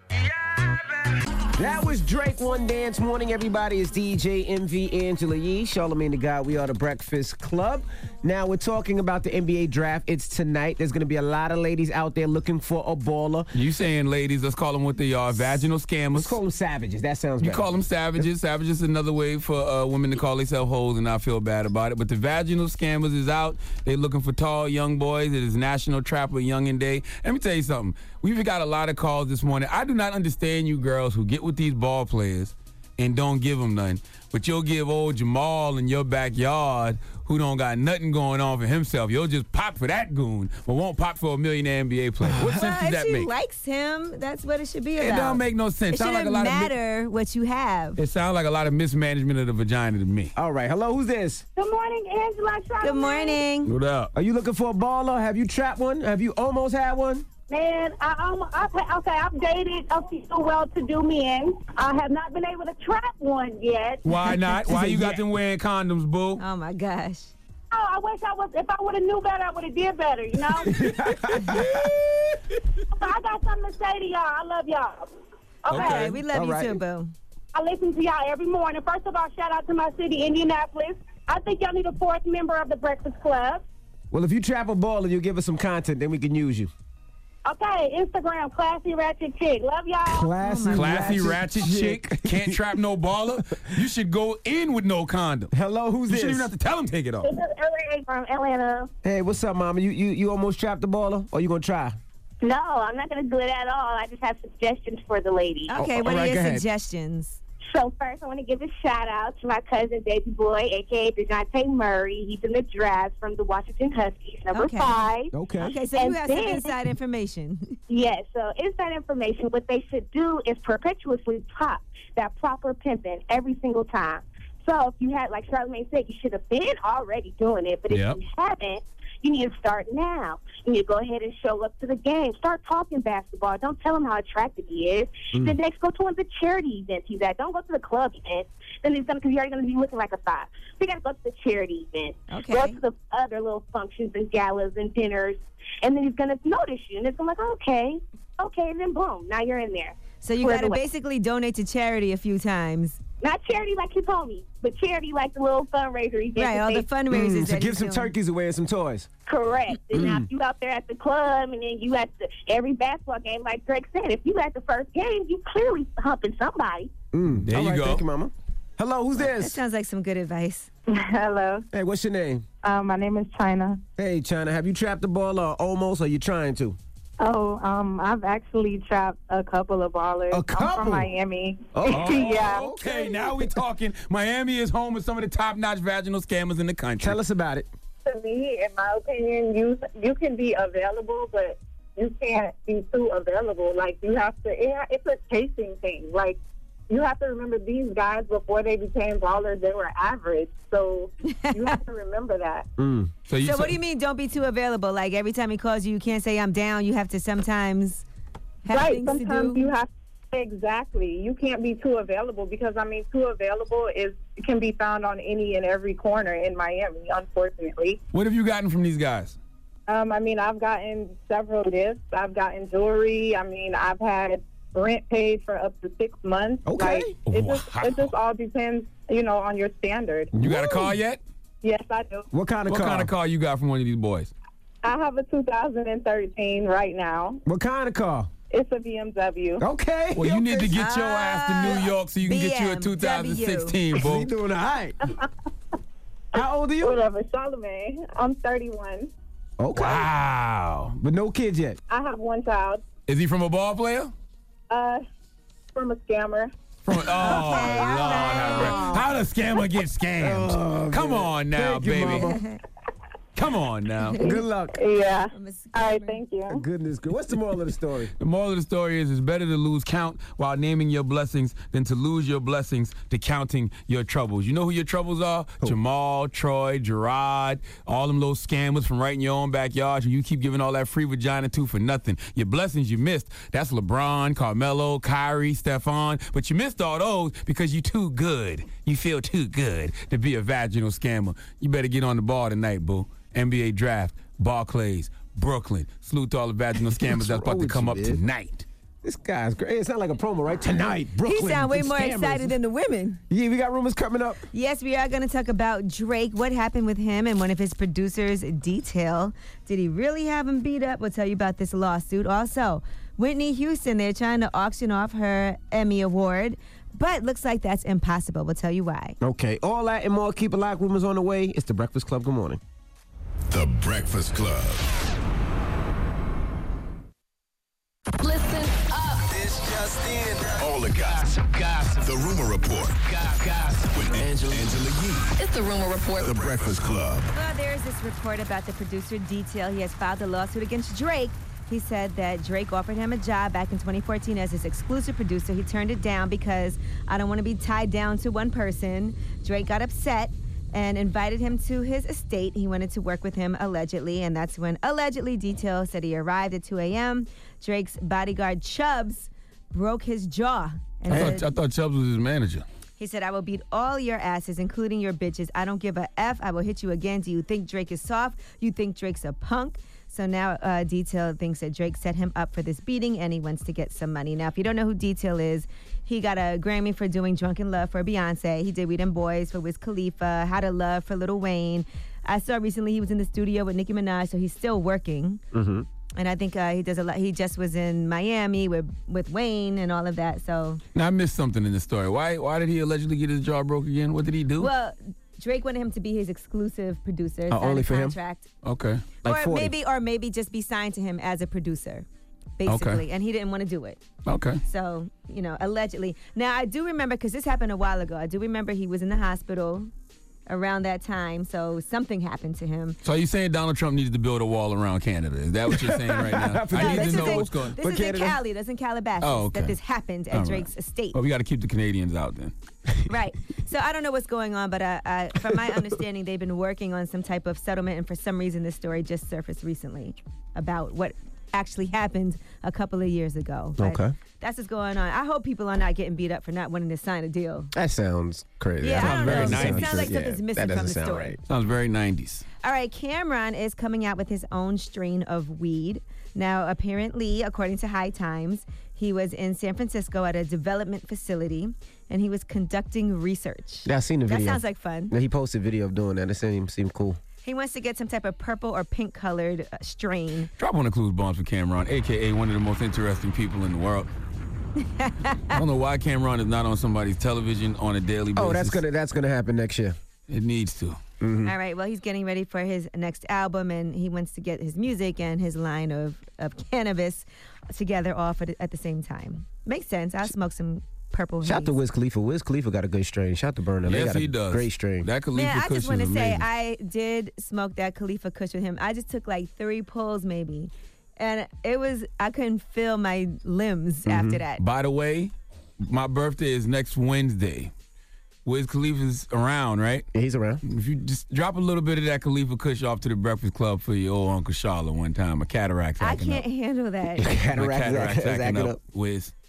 That was Drake One Dance Morning, everybody. It's DJ MV Angela Yee, Charlamagne the God. We are the Breakfast Club. Now, we're talking about the NBA draft. It's tonight. There's going to be a lot of ladies out there looking for a baller. You saying ladies, let's call them what they are, vaginal scammers. Let's call them savages. That sounds You better. call them savages. Savages is another way for women to call themselves hoes and not feel bad about it. But the vaginal scammers is out. They're looking for tall young boys. It is National Trapper Youngin' Day. Let me tell you something. We've got a lot of calls this morning. I do not understand you girls who get with these ball players and don't give them none. But you'll give old Jamal in your backyard who don't got nothing going on for himself. You'll just pop for that goon, but won't pop for a millionaire NBA player. What sense does If that she make? likes him, that's what it should be about. It don't make no sense. It Sound like shouldn't a lot of matter what you have. It sounds like a lot of mismanagement of the vagina to me. All right. Hello, who's this? Good morning, Angela. Good morning. What up? Are you looking for a baller? Have you trapped one? Have you almost had one? Man, I've dated a few well-to-do men. I have not been able to trap one yet. Why not? Why you got them wearing condoms, boo? Oh, my gosh. Oh, I wish I was. If I would have knew better, I would have did better. You know. I got something to say to y'all. I love y'all. Okay, we love All you right. too, boo. I listen to y'all every morning. First of all, shout out to my city, Indianapolis. I think y'all need a fourth member of the Breakfast Club. Well, if you trap a baller, you'll give us some content, then we can use you. Okay, Instagram, Classy Ratchet Chick. Love y'all. Classy ratchet chick. Can't trap no baller. You should go in with no condom. Hello, who's You this? shouldn't even have to tell him take it off. This is LA from Atlanta. Hey, what's up, Mama? You almost trapped the baller, or you gonna try? No, I'm not going to do it at all. I just have suggestions for the ladies. Okay, what are your suggestions? So first, I want to give a shout-out to my cousin, Baby Boy, a.k.a. DeJounte Murray. He's in the draft from the Washington Huskies, number 5. Okay, so you have some inside information. Yes, so inside information, what they should do is perpetuously pop that proper pimping every single time. So if you had, like Charlamagne said, you should have been already doing it, but if you haven't, you need to start now. You need to go ahead and show up to the game. Start talking basketball. Don't tell him how attractive he is. Then next, go to one of the charity events he's at. Don't go to the club event. Then he's because you're already going to be looking like a 5. So you got to go to the charity event. Okay. Go to the other little functions and galas and dinners. And then he's going to notice you. And it's going to be like, okay. And then boom, now you're in there. So you got to basically donate to charity a few times. Not charity like you told me, but charity like the little fundraiser event. Right, all the fundraisers. So give some turkeys away and some toys. Correct. And now if you out there at the club and then you at every basketball game, like Drake said, if you at the first game, you clearly humping somebody. There you go. Thank you, Mama. Hello, who's That this? sounds like some good advice. Hello. Hey, what's your name? My name is China. Hey, China. Have you trapped the ball or almost, or you trying to? Oh, I've actually trapped a couple of ballers. A couple? I'm from Miami. Oh, yeah. Okay, now we talking. Miami is home of some of the top-notch vaginal scammers in the country. Tell us about it. To me, in my opinion, you can be available, but you can't be too available. Like, you have to, it's a chasing thing. Like, you have to remember these guys, before they became ballers, they were average. So you have to remember that. So what do you mean don't be too available? Like every time he calls you, you can't say I'm down. You have to sometimes have things to do. Exactly. You can't be too available because, I mean, too available can be found on any and every corner in Miami, unfortunately. What have you gotten from these guys? I mean, I've gotten several gifts. I've gotten jewelry. I mean, I've had rent paid for up to 6 months. Okay. Like, it just all depends, on your standard. You got a car yet? Yes, I do. What kind of car? What kind of car you got from one of these boys? I have a 2013 right now. What kind of car? It's a BMW. Okay. Well, you need to get your ass to New York so you can get you a 2016, boo. You doing all right. How old are you? Whatever, Charlamagne. I'm 31. Okay. Wow. But no kids yet? I have one child. Is he from a ball player? From a scammer. Lord, how does scammer get scammed? Oh, Come on now, Thank you, baby. Mama. Come on now. Good luck. Yeah. All right, thank you. Goodness. What's the moral of the story? The moral of the story is it's better to lose count while naming your blessings than to lose your blessings to counting your troubles. You know who your troubles are? Who? Jamal, Troy, Gerard, all them little scammers from right in your own backyard who you keep giving all that free vagina to for nothing. Your blessings you missed. That's LeBron, Carmelo, Kyrie, Stephon. But you missed all those because you too good. You feel too good to be a vaginal scammer. You better get on the ball tonight, boo. NBA draft, Barclays, Brooklyn. Salute to all the vaginal scammers that's about to come up tonight. This guy's great. It sounds like a promo, right? Tonight, Brooklyn. He sounds way and more scammers. excited than the women. Yeah, we got rumors coming up. Yes, we are going to talk about Drake. What happened with him and one of his producers, Detail. Did he really have him beat up? We'll tell you about this lawsuit. Also, Whitney Houston, they're trying to auction off her Emmy Award, but looks like that's impossible. We'll tell you why. Okay, all that and more. Keep it locked. Rumors on the way. It's The Breakfast Club. Good morning. The Breakfast Club. Listen up. This just in. All the gossip. The Rumor Report. Gossip. With Angela Yee. It's the Rumor Report. The Breakfast Club. Well, there's this report about the producer Detail. He has filed a lawsuit against Drake. He said that Drake offered him a job back in 2014 as his exclusive producer. He turned it down because I don't want to be tied down to one person. Drake got upset and invited him to his estate. He wanted to work with him allegedly, and that's when allegedly Detail said he arrived at 2 a.m. Drake's bodyguard Chubbs broke his jaw. And I thought Chubbs was his manager. he said, I will beat all your asses, including your bitches. I don't give a F. I will hit you again. Do you think Drake is soft? You think Drake's a punk? So now Detail thinks that Drake set him up for this beating and he wants to get some money. Now, if you don't know who Detail is, he got a Grammy for doing Drunken Love for Beyonce. He did We Them Boys for Wiz Khalifa, How to Love for Lil Wayne. I saw recently he was in the studio with Nicki Minaj, so he's still working. Mm-hmm. And I think he does a lot. He just was in Miami with Wayne and all of that. So now I missed something in the story. Why did he allegedly get his jaw broke again? What did he do? Well, Drake wanted him to be his exclusive producer. Oh, only for contract. him? Okay. Like or maybe just be signed to him as a producer, basically. Okay. And he didn't want to do it. Okay. So, allegedly. Now, I do remember, because this happened a while ago, I do remember he was in the hospital around that time, so something happened to him. So are you saying Donald Trump needed to build a wall around Canada? Is that what you're saying right now? I need to know what's going on. This is in Cali. That's in Calabasas that this happened at Drake's estate. Well, we got to keep the Canadians out then. Right. So I don't know what's going on, but from my understanding, they've been working on some type of settlement, and for some reason this story just surfaced recently about what actually happened a couple of years ago. But okay. That's what's going on. I hope people are not getting beat up for not wanting to sign a deal. That sounds crazy. Yeah, that I don't know. very It sounds like something's missing from the story. Right. Sounds very 90s. All right, Cameron is coming out with his own strain of weed. Now, apparently, according to High Times, he was in San Francisco at a development facility, and he was conducting research. Yeah, I seen the video. That sounds like fun. Yeah, he posted a video of doing that. It seemed cool. He wants to get some type of purple or pink colored strain. Drop one of Clues Bombs for Cameron, a.k.a. one of the most interesting people in the world. I don't know why Cameron is not on somebody's television on a daily basis. Oh, that's gonna happen next year. It needs to. Mm-hmm. All right, well, he's getting ready for his next album, and he wants to get his music and his line of cannabis together off at the same time. Makes sense. I'll smoke some purple Shout haze. to Wiz Khalifa. Wiz Khalifa got a good strain. Shout to Burner. They Yes, got he a does. Great strain. That Khalifa Man, I Kush just want is to say amazing. I did smoke that Khalifa Kush with him. I just took like 3 pulls maybe, and I couldn't feel my limbs after that. By the way, my birthday is next Wednesday. Wiz Khalifa's around, right? Yeah, he's around. If you just drop a little bit of that Khalifa Kush off to the Breakfast Club for your old Uncle Charlotte one time, a cataract's I acting can't up. handle that. My cataract's is acting acting up, up. Wiz.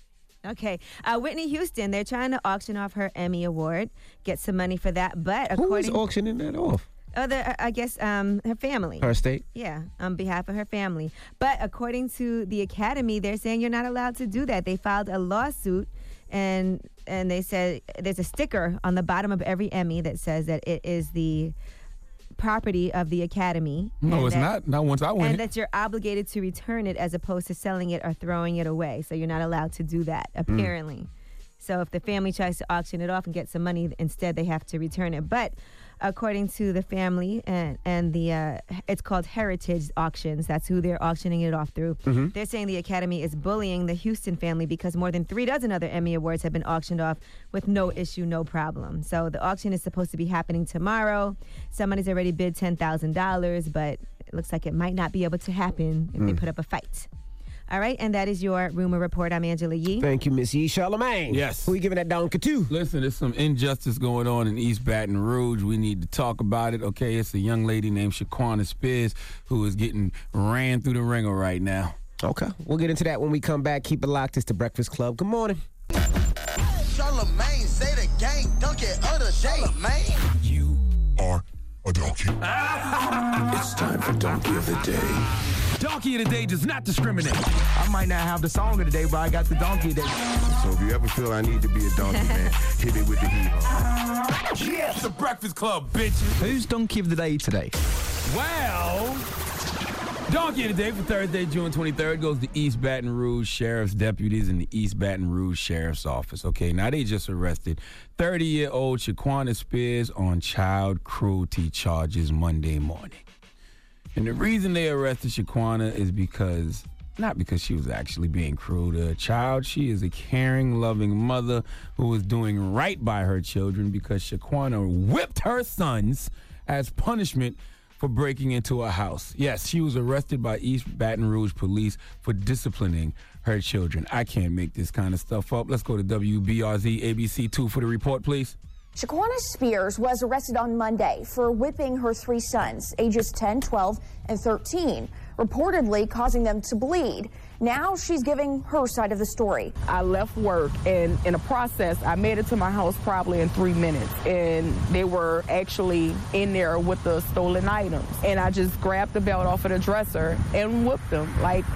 Okay. Whitney Houston, they're trying to auction off her Emmy Award, get some money for that. But Who is auctioning that off? I guess her family. Her estate? Yeah, on behalf of her family. But according to the Academy, they're saying you're not allowed to do that. They filed a lawsuit, and they said there's a sticker on the bottom of every Emmy that says that it is the property of the Academy. No, it's not. Not once I win And it. that you're obligated to return it as opposed to selling it or throwing it away. So you're not allowed to do that, apparently. So if the family tries to auction it off and get some money, instead they have to return it. But according to the family and the it's called Heritage Auctions. That's who they're auctioning it off through. They're saying the Academy is bullying the Houston family because more than 36 other Emmy Awards have been auctioned off with no issue, no problem. So the auction is supposed to be happening tomorrow. Somebody's already bid $10,000, but it looks like it might not be able to happen if they put up a fight. All right, and that is your rumor report. I'm Angela Yee. Thank you, Miss Yee. Charlamagne. Yes. Who you giving that donkey to? Listen, there's some injustice going on in East Baton Rouge. We need to talk about it. Okay, it's a young lady named Shaquana Spears who is getting ran through the ringer right now. Okay, we'll get into that when we come back. Keep it locked. It's the Breakfast Club. Good morning. Charlamagne, say the gang, donkey of the day, man. You are a donkey. It's time for Donkey of the Day. Donkey of the Day does not discriminate. I might not have the song of the day, but I got the donkey of the day. So if you ever feel I need to be a donkey, man, hit it with the heat. Yes, the Breakfast Club, bitches. Who's donkey of the day today? Well, Donkey of the Day for Thursday, June 23rd goes to East Baton Rouge Sheriff's deputies in the East Baton Rouge Sheriff's Office. Okay, now they just arrested 30-year-old Shaquana Spears on child cruelty charges Monday morning. And the reason they arrested Shaquana is not because she was actually being cruel to a child. She is a caring, loving mother who was doing right by her children because Shaquana whipped her sons as punishment for breaking into a house. Yes, she was arrested by East Baton Rouge police for disciplining her children. I can't make this kind of stuff up. Let's go to WBRZ ABC 2 for the report, please. Shaquana Spears was arrested on Monday for whipping her 3 sons, ages 10, 12, and 13, reportedly causing them to bleed. Now she's giving her side of the story. I left work, and in the process, I made it to my house probably in 3 minutes, and they were actually in there with the stolen items. And I just grabbed the belt off of the dresser and whipped them. Like,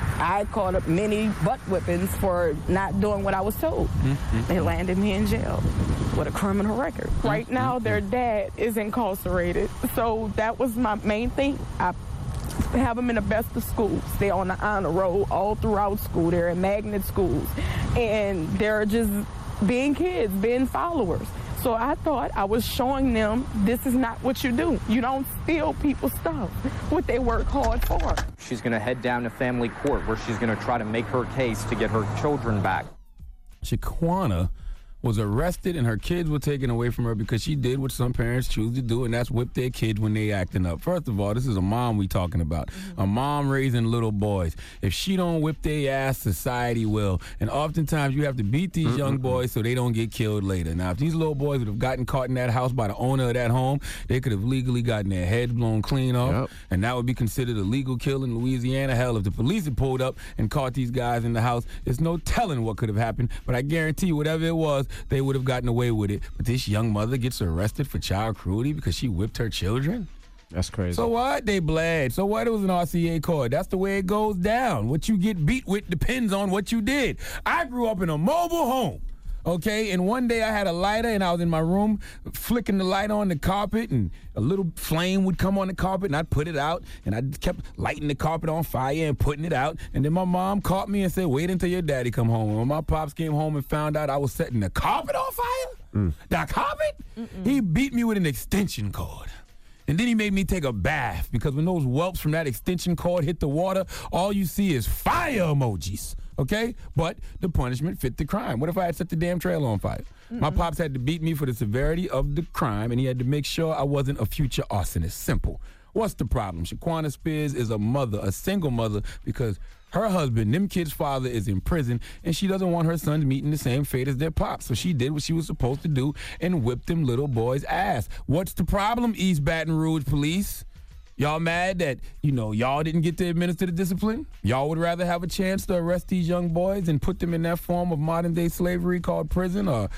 I caught up many butt whippings for not doing what I was told. They landed me in jail with a criminal record. Right now, their dad is incarcerated, so that was my main thing. I have them in the best of schools. They're on the honor roll all throughout school. They're in magnet schools, and they're just being kids, being followers. So I thought I was showing them this is not what you do. You don't steal people's stuff, what they work hard for. She's going to head down to family court where she's going to try to make her case to get her children back. Shaquana was arrested and her kids were taken away from her because she did what some parents choose to do, and that's whip their kids when they acting up. First of all, this is a mom we talking about. A mom raising little boys. If she don't whip their ass, society will. And oftentimes you have to beat these young boys so they don't get killed later. Now, if these little boys would have gotten caught in that house by the owner of that home, they could have legally gotten their heads blown clean off, and that would be considered a legal kill in Louisiana. Hell, if the police had pulled up and caught these guys in the house, there's no telling what could have happened. But I guarantee you, whatever it was, they would have gotten away with it. But this young mother gets arrested for child cruelty because she whipped her children? That's crazy. So what? They bled. So what? It was an RCA court. That's the way it goes down. What you get beat with depends on what you did. I grew up in a mobile home. Okay, and one day I had a lighter and I was in my room flicking the light on the carpet, and a little flame would come on the carpet and I'd put it out, and I kept lighting the carpet on fire and putting it out, and then my mom caught me and said, wait until your daddy come home. And when my pops came home and found out I was setting the carpet on fire, the carpet, he beat me with an extension cord. And then he made me take a bath because when those whelps from that extension cord hit the water, all you see is fire emojis, okay? But the punishment fit the crime. What if I had set the damn trailer on fire? My pops had to beat me for the severity of the crime, and he had to make sure I wasn't a future arsonist. Simple. What's the problem? Shaquana Spears is a mother, a single mother, because her husband, them kids' father, is in prison, and she doesn't want her sons meeting the same fate as their pops. So she did what she was supposed to do and whipped them little boys' ass. What's the problem, East Baton Rouge police? Y'all mad that, y'all didn't get to administer the discipline? Y'all would rather have a chance to arrest these young boys and put them in that form of modern-day slavery called prison? Or,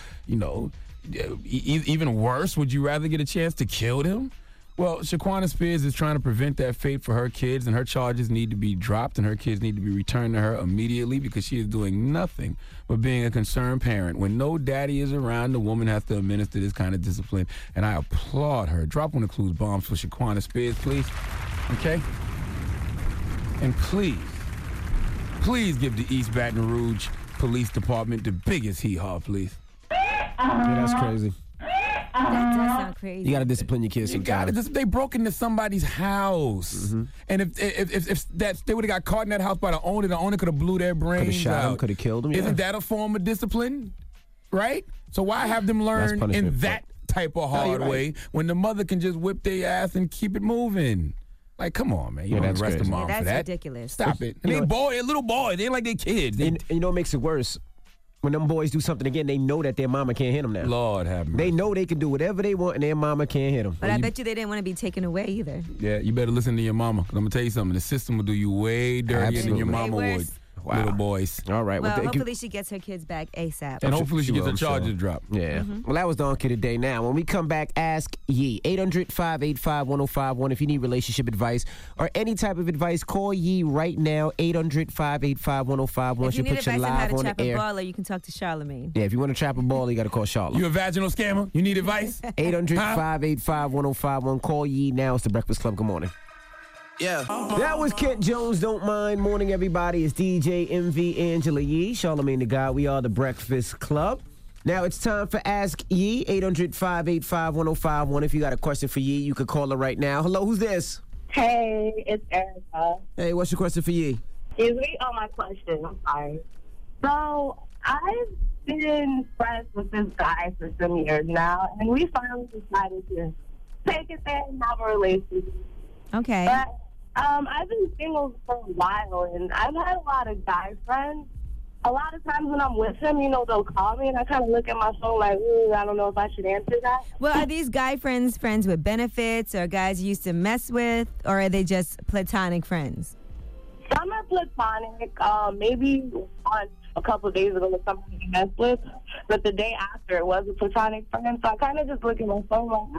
even worse, would you rather get a chance to kill them? Well, Shaquana Spears is trying to prevent that fate for her kids, and her charges need to be dropped, and her kids need to be returned to her immediately because she is doing nothing but being a concerned parent. When no daddy is around, the woman has to administer this kind of discipline, and I applaud her. Drop one of Clues bombs for Shaquana Spears, please. Okay? And please give the East Baton Rouge Police Department the biggest hee-haw, please. Yeah, that's crazy. That does sound crazy. You got to discipline your kids sometimes. They broke into somebody's house. And if they would have got caught in that house by the owner could have blew their brains Could have shot out. them, could have killed them. Isn't that a form of discipline? Right? So why have them learn in that type of hard way when the mother can just whip their ass and keep it moving? Like, come on, man. You don't arrest the mom for that. That's ridiculous. Stop it. And they're little boys. They ain't like they're kids. And you know what makes it worse? When them boys do something again, they know that their mama can't hit them now. Lord have mercy. They know they can do whatever they want and their mama can't hit them. But I bet you they didn't want to be taken away either. Yeah, you better listen to your mama. 'Cause I'm going to tell you something. The system will do you way dirtier than your mama would. Wow. Little boys. All right. Well, hopefully she gets her kids back ASAP. And hopefully she gets her charges dropped. Yeah. Well, that was Donkey today. Now, when we come back, Ask Yee. 800-585-1051. If you need relationship advice or any type of advice, call Yee right now. 800-585-1051. If you need put you advice on how live to on trap the a air. baller, you can talk to Charlamagne. Yeah, if you want to trap a baller, you got to call Charlotte. You a vaginal scammer? You need advice? 800-585-1051. Call Yee now. It's the Breakfast Club. Good morning. Yeah. That was Kent Jones, Don't Mind. Morning, everybody. It's DJ MV Angela Yee, Charlamagne the God. We are the Breakfast Club. Now it's time for Ask Yee, 800-585-1051. If you got a question for Yee, you could call her right now. Hello, who's this? Hey, it's Erica. Hey, what's your question for Yee? Excuse me on my question. I'm sorry. So, I've been friends with this guy for some years now, and we finally decided to take it there and have a relationship. Okay. But I've been single for a while, and I've had a lot of guy friends. A lot of times when I'm with him, they'll call me, and I kind of look at my phone like, I don't know if I should answer that. Well, are these guy friends with benefits, or guys you used to mess with, or are they just platonic friends? Some are platonic. Maybe once a couple of days ago with somebody to mess with, but the day after it was a platonic friend. So I kind of just look at my phone like,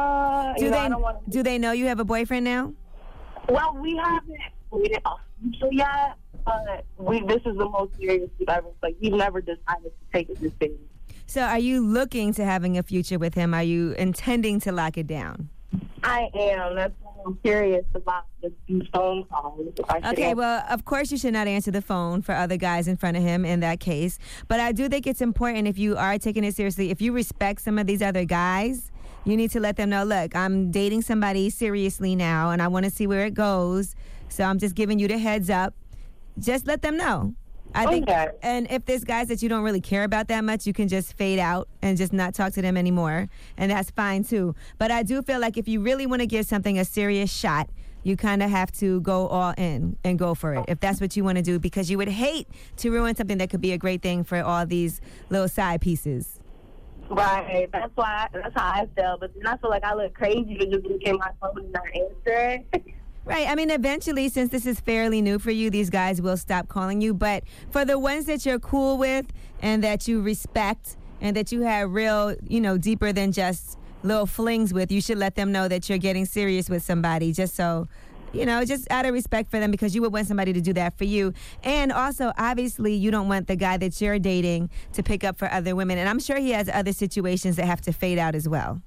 I don't want to. Do they know you have a boyfriend now? Well, we haven't made it official yet, but this is the most serious we've ever. We've never decided to take it this serious. So are you looking to having a future with him? Are you intending to lock it down? I am. That's why I'm curious about these phone calls. Okay, well, of course you should not answer the phone for other guys in front of him in that case. But I do think it's important, if you are taking it seriously, if you respect some of these other guys, you need to let them know, look, I'm dating somebody seriously now, and I want to see where it goes. So I'm just giving you the heads up. Just let them know. I think, and if there's guys that you don't really care about that much, you can just fade out and just not talk to them anymore, and that's fine too. But I do feel like if you really want to give something a serious shot, you kind of have to go all in and go for it, if that's what you want to do, because you would hate to ruin something that could be a great thing for all these little side pieces. Right, that's how I feel. But then I feel like I look crazy to just look at my phone and not answer it. Right. I mean, eventually, since this is fairly new for you, these guys will stop calling you. But for the ones that you're cool with and that you respect and that you have real, deeper than just little flings with, you should let them know that you're getting serious with somebody, just so, just out of respect for them, because you would want somebody to do that for you. And also, obviously, you don't want the guy that you're dating to pick up for other women. And I'm sure he has other situations that have to fade out as well.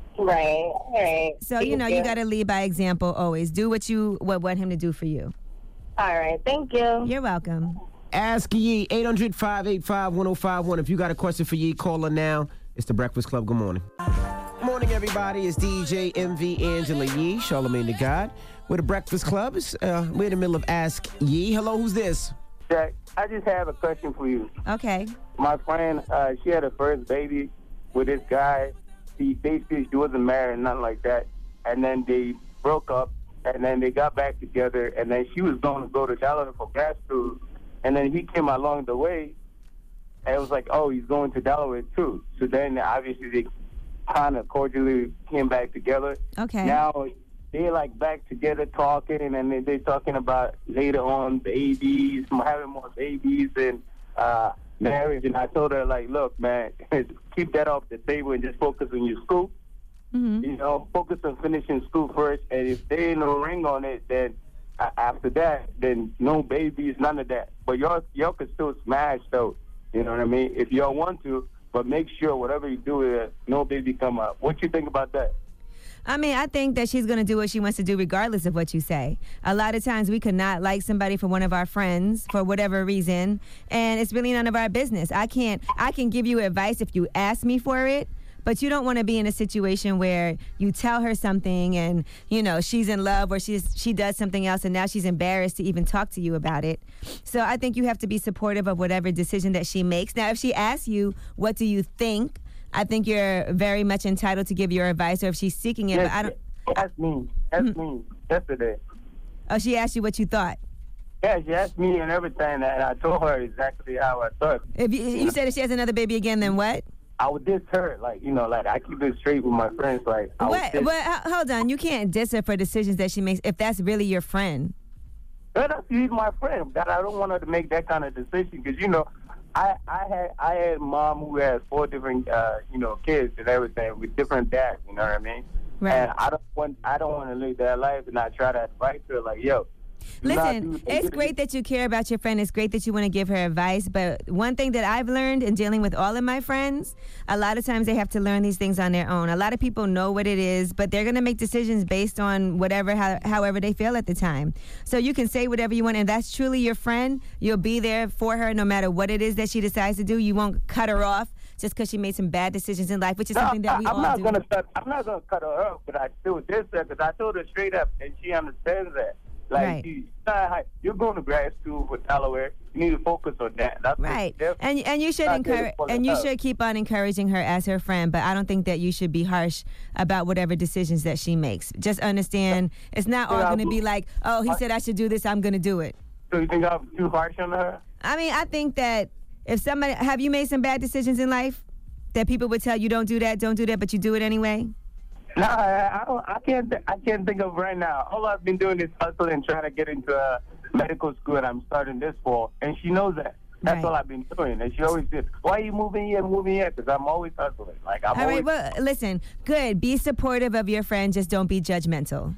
Right. So, you got to lead by example always. Do what you want him to do for you. All right. Thank you. You're welcome. Ask Yee, 800-585-1051. If you got a question for Yee, call her now. It's the Breakfast Club. Good morning. Morning, everybody. It's DJ MV Angela Yee, Charlamagne the God. We're the Breakfast Club. We're in the middle of Ask Yee. Hello, who's this? Jack, I just have a question for you. Okay. My friend, she had her first baby with this guy. She wasn't married, nothing like that. And then they broke up, and then they got back together, and then she was going to go to Delaware for grad school. And then he came along the way, and it was like, oh, he's going to Delaware too. So then obviously they kind of cordially came back together. Okay. Now they like back together talking, and then they're talking about later on babies, having more babies, and marriage. And I told her, like, look, man, keep that off the table and just focus on your school. Mm-hmm. You know, focus on finishing school first. And if there ain't no ring on it, then after that, then no babies, none of that. But y'all can still smash, though. You know what I mean? If y'all want to, but make sure whatever you do, no baby come up. What you think about that? I mean, I think that she's going to do what she wants to do regardless of what you say. A lot of times we could not like somebody for one of our friends for whatever reason, and it's really none of our business. I can give you advice if you ask me for it, but you don't want to be in a situation where you tell her something and, you know, she's in love or she does something else and now she's embarrassed to even talk to you about it. So I think you have to be supportive of whatever decision that she makes. Now, if she asks you, what do you think? I think you're very much entitled to give your advice, or if she's seeking it. Yes, but I don't. Ask me yesterday. Oh, she asked you what you thought. Yeah, she asked me and everything, and I told her exactly how I thought. If you said if she has another baby again, then what? I would diss her, like, you know, like I keep it straight with my friends, like. But hold on, you can't diss her for decisions that she makes if that's really your friend. But she's my friend. That I don't want her to make that kind of decision because, you know, I had mom who has 4 different kids and everything with different dads. You know what I mean? Right. And I don't want to live that life, and I try to advise her like, yo. Listen, it's great that you care about your friend. It's great that you want to give her advice. But one thing that I've learned in dealing with all of my friends, a lot of times they have to learn these things on their own. A lot of people know what it is, but they're going to make decisions based on however they feel at the time. So you can say whatever you want, and that's truly your friend. You'll be there for her no matter what it is that she decides to do. You won't cut her off just because she made some bad decisions in life, which is something that we all do. I'm not going to cut her off, but I still diss her because I told her straight up, and she understands that. Like, right. You're going to grad school for Delaware. You need to focus on that. That's right. And you should encourage, and you should keep on encouraging her as her friend. But I don't think that you should be harsh about whatever decisions that she makes. Just understand, it's not all going to be like, oh, he said I should do this, I'm going to do it. So you think I'm too harsh on her? I mean, I think that if somebody, have you made some bad decisions in life that people would tell you don't do that, but you do it anyway? No, I can't think of right now. All I've been doing is hustling and trying to get into medical school, and I'm starting this fall. And she knows that. That's all I've been doing. And she always says, why are you moving here? Because I'm always hustling. Like, I'm always... All right, well, listen, good. Be supportive of your friend. Just don't be judgmental.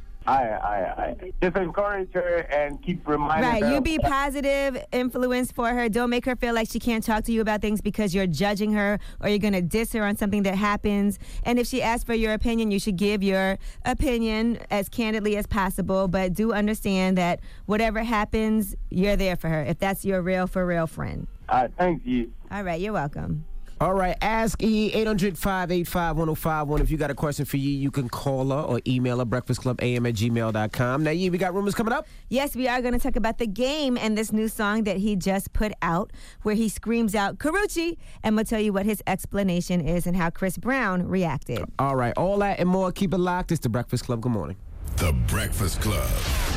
I just encourage her and keep reminding her. Right, you be positive influence for her. Don't make her feel like she can't talk to you about things because you're judging her or you're going to diss her on something that happens. And if she asks for your opinion, you should give your opinion as candidly as possible. But do understand that whatever happens, you're there for her if that's your real for real friend. All right, thank you. All right, you're welcome. All right, ask E, 800-585-1051. If you got a question for Yee, you can call her or email her, breakfastclubam@gmail.com. Now, Yee, we got rumors coming up? Yes, we are going to talk about The Game and this new song that he just put out where he screams out, Karuchi, and we'll tell you what his explanation is and how Chris Brown reacted. All right, all that and more. Keep it locked. It's The Breakfast Club. Good morning. The Breakfast Club.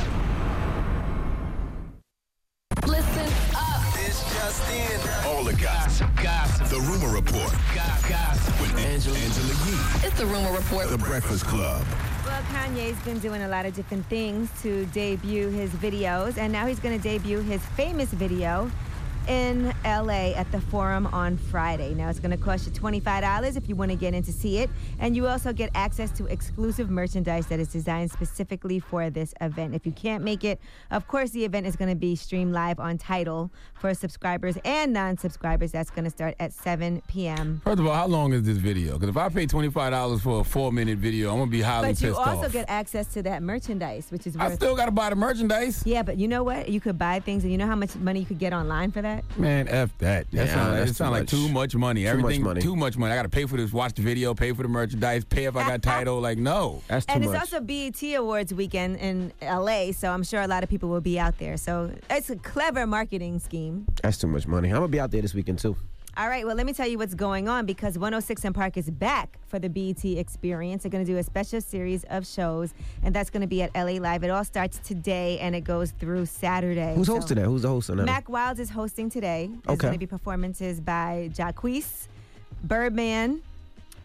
Listen up. It's just in. All the gossip. The Rumor Report. Gossip. With Angela Yee. It's the Rumor Report. The Breakfast Club. Well, Kanye's been doing a lot of different things to debut his videos, and now he's going to debut his famous video in L.A. at the Forum on Friday. Now, it's going to cost you $25 if you want to get in to see it, and you also get access to exclusive merchandise that is designed specifically for this event. If you can't make it, of course, the event is going to be streamed live on Tidal for subscribers and non-subscribers. That's going to start at 7 p.m. First of all, how long is this video? Because if I pay $25 for a 4-minute video, I'm going to be highly pissed off. But you also get access to that merchandise, which is worth... I still got to buy the merchandise. Yeah, but you know what? You could buy things, and you know how much money you could get online for that? Man, F that. It sounds like too much money. Everything, too much money. I got to pay for this, watch the video, pay for the merchandise, pay if I got Tidal. Like, no. That's too much. And it's also BET Awards weekend in L.A., so I'm sure a lot of people will be out there. So it's a clever marketing scheme. That's too much money. I'm going to be out there this weekend, too. All right, well, let me tell you what's going on because 106 & Park is back for the BET Experience. They're going to do a special series of shows, and that's going to be at LA Live. It all starts today, and it goes through Saturday. Who's hosting that? Who's the host on that? Mac Wilds is hosting today. There's going to be performances by Jacquees, Birdman,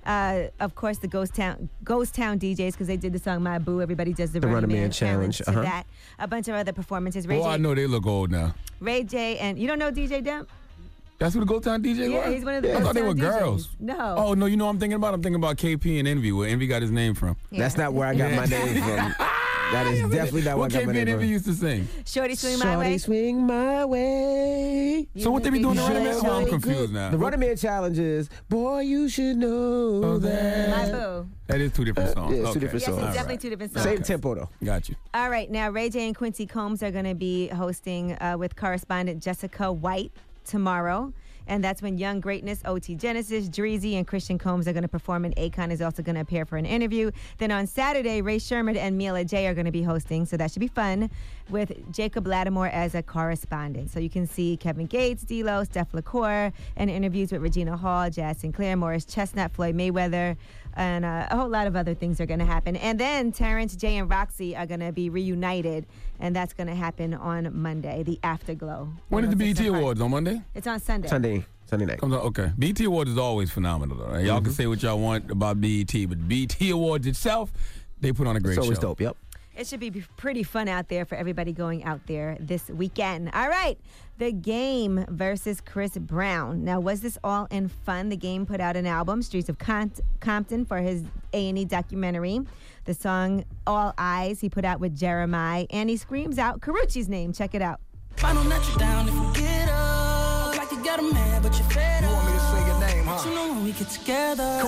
Of course, the Ghost Town DJs, because they did the song My Boo. Everybody does the Running Man Challenge. To that. A bunch of other performances. Ray Oh, J, I know they look old now. Ray J, and you don't know DJ Demp? That's who the Ghost Town DJ was? Yeah, he's one of the I Ghost thought they Town were DJs. girls. No. Oh, no, you know what I'm thinking about? I'm thinking about KP and Envy, where Envy got his name from. That's not where I got my name from. That is definitely not where I got my What KP and name Envy from. used to sing? Shorty Swing My Way. Shorty swing my way. So what they be doing the Running Man? Oh, I'm Good. confused now. The Running Man challenge is, boy, you should know that. My Boo. That is two different songs. Yeah, it's two Okay. different Yes, songs. it's definitely two different songs. Same tempo, though. Got you. All right, now Ray J and Quincy Combs are going to be hosting with correspondent Jessica White tomorrow. And that's when Young Greatness, OT Genesis, Dreezy, and Christian Combs are going to perform, and Akon is also going to appear for an interview. Then on Saturday, Ray Sherman and Mila J are going to be hosting, so that should be fun, with Jacob Lattimore as a correspondent. So you can see Kevin Gates, D-Lo, Steph LaCour, and interviews with Regina Hall, Jazz Sinclair, Morris Chestnut, Floyd Mayweather, and a whole lot of other things are going to happen. And then Terrence, Jay, and Roxy are going to be reunited, and that's going to happen on Monday, the Afterglow. When is the BET Awards? On Monday? It's on Sunday. Sunday night. Comes out, okay. BET Awards is always phenomenal, though. Right? Y'all can say what y'all want about BET, but BET Awards itself, they put on a great show. It's always dope, yep. It should be pretty fun out there for everybody going out there this weekend. All right, The Game versus Chris Brown. Now, was this all in fun? The Game put out an album, Streets of Compton, for his A&E documentary. The song All Eyes he put out with Jeremiah, and he screams out Karrueche's name. Check it out. Final let you down if you get up. Look like you got a man, but you're fed up. You want me to say your name, huh? But you know when we get together.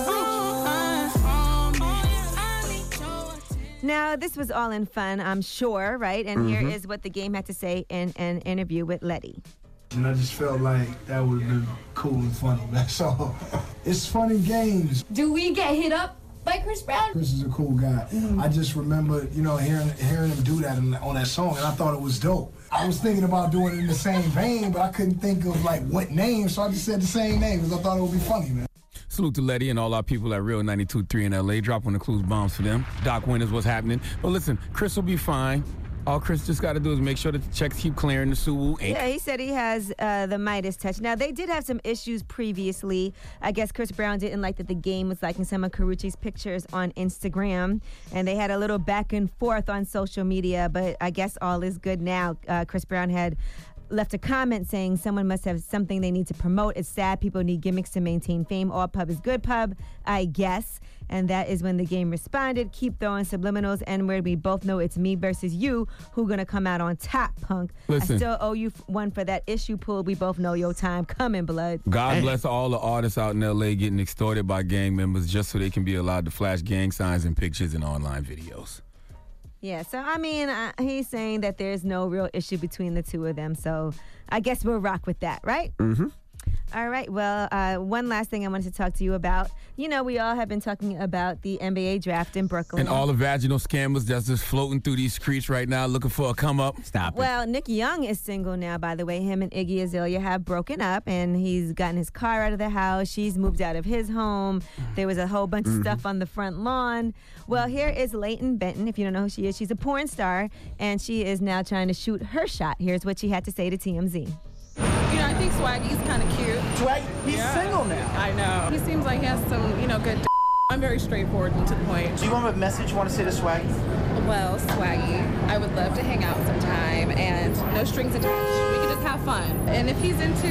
Now, this was all in fun, I'm sure, right? And here is what The Game had to say in an interview with Letty. And I just felt like that would have been cool and funny, that's all. It's fun and games. Do we get hit up by Chris Brown? Chris is a cool guy. I just remember, hearing him do that on that song, and I thought it was dope. I was thinking about doing it in the same vein, but I couldn't think of, what name, so I just said the same name, because I thought it would be funny, man. Salute to Letty and all our people at Real 92.3 in L.A. Drop on the clues bombs for them. Doc Winters, what's happening? But listen, Chris will be fine. All Chris just got to do is make sure that the checks keep clearing the Suwu ink. Yeah, he said he has the Midas touch. Now, they did have some issues previously. I guess Chris Brown didn't like that The Game was liking some of Karrueche's pictures on Instagram. And they had a little back and forth on social media, but I guess all is good now. Chris Brown had left a comment saying someone must have something they need to promote. It's sad people need gimmicks to maintain fame. All pub is good pub, I guess. And that is when The Game responded, keep throwing subliminals and where we both know it's me versus you who gonna come out on top, punk. Listen. I still owe you one for that issue pull. We both know your time coming, blood. God bless all the artists out in L.A. getting extorted by gang members just so they can be allowed to flash gang signs and pictures in online videos. Yeah, so I mean, he's saying that there's no real issue between the two of them. So I guess we'll rock with that, right? Mm-hmm. All right. Well, one last thing I wanted to talk to you about. You know, we all have been talking about the NBA draft in Brooklyn. And all the vaginal scammers that's just floating through these streets right now looking for a come up. Stop it. Well, Nick Young is single now, by the way. Him and Iggy Azalea have broken up, and he's gotten his car out of the house. She's moved out of his home. There was a whole bunch of stuff on the front lawn. Well, here is Leighton Benton. If you don't know who she is, she's a porn star, and she is now trying to shoot her shot. Here's what she had to say to TMZ. You know, I think Swaggy's kind of cute. Swag, he's single now. I know. He seems like he has some, good I'm very straightforward and to the point. Do you want a message you want to say to Swag? Well, Swaggy, I would love to hang out sometime and no strings attached. We could just have fun. And if he's into,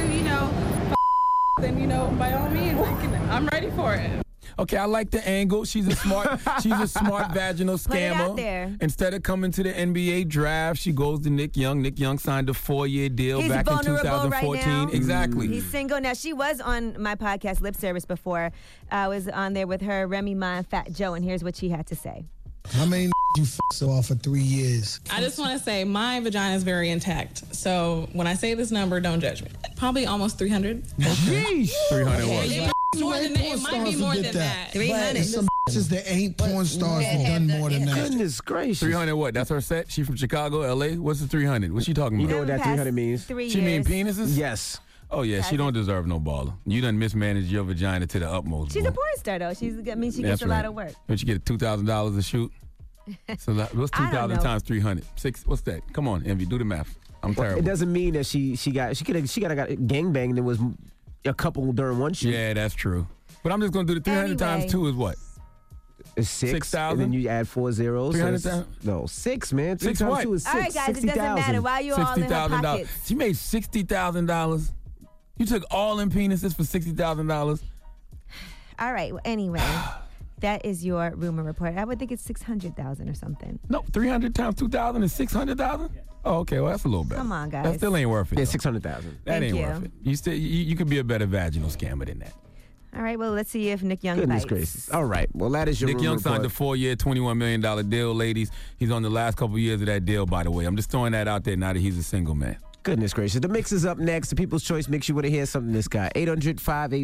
then, by all means, I'm ready for it. Okay, I like the angle. She's a smart vaginal Put it out there. scammer. Instead of coming to the NBA draft, she goes to Nick Young. Nick Young signed a 4-year deal He's back in vulnerable 2014. right now. Exactly. He's single now. She was on my podcast, Lip Service, before. I was on there with her, Remy Ma, and Fat Joe, and here's what she had to say. How many you so off for 3 years? I just want to say my vagina is very intact. So when I say this number, don't judge me. Probably almost 300. Sheesh. 300 what? More than that. It might be more than that. 300. Some bitches that ain't porn stars have done more than that. Goodness gracious. 300 what? That's her set? She from Chicago, L.A.? What's the 300? What's she talking You about? know what that 300 means? 3 She mean years. penises? Yes. Oh, yeah. She don't deserve no baller. You done mismanaged your vagina to the utmost. She's boy. a porn star, though. She That's gets a right. lot of work. Don't you get $2,000 a shoot? So what's I don't 2,000 know. times 300? What's that? Come on, Envy, do the math. I'm terrible. It doesn't mean that she could have got gangbanged and was a couple during one shoot. Yeah, that's true. But I'm just going to do the 300 times 2 is what? It's 6. 6,000? And then you add 4 zeros. 300,000? No, 6, man. 3 6 times what? 2 is 6. All right, guys, it 60,000. doesn't matter. Why are you all in her pockets? She made $60,000. You took all them penises for $60,000. All right. Well, anyway, that is your rumor report. I would think it's 600,000 or something. No, 300 times 2,000 is 600,000? Oh, okay. Well, that's a little better. Come on, guys. That still ain't worth it. Yeah, though. 600,000. That ain't worth it. You could be a better vaginal scammer than that. All right. Well, let's see if Nick Young Goodness bites. gracious. All right. Well, that is your Nick rumor Young signed a report. 4-year, $21 million deal, ladies. He's on the last couple years of that deal, by the way. I'm just throwing that out there now that he's a single man. Goodness gracious. The Mix is up next. The People's Choice Mix. You want to hear something this guy.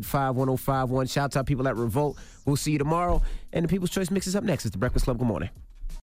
800-585-1051. Shout out to our people at Revolt. We'll see you tomorrow. And the People's Choice Mix is up next. It's The Breakfast Club. Good morning.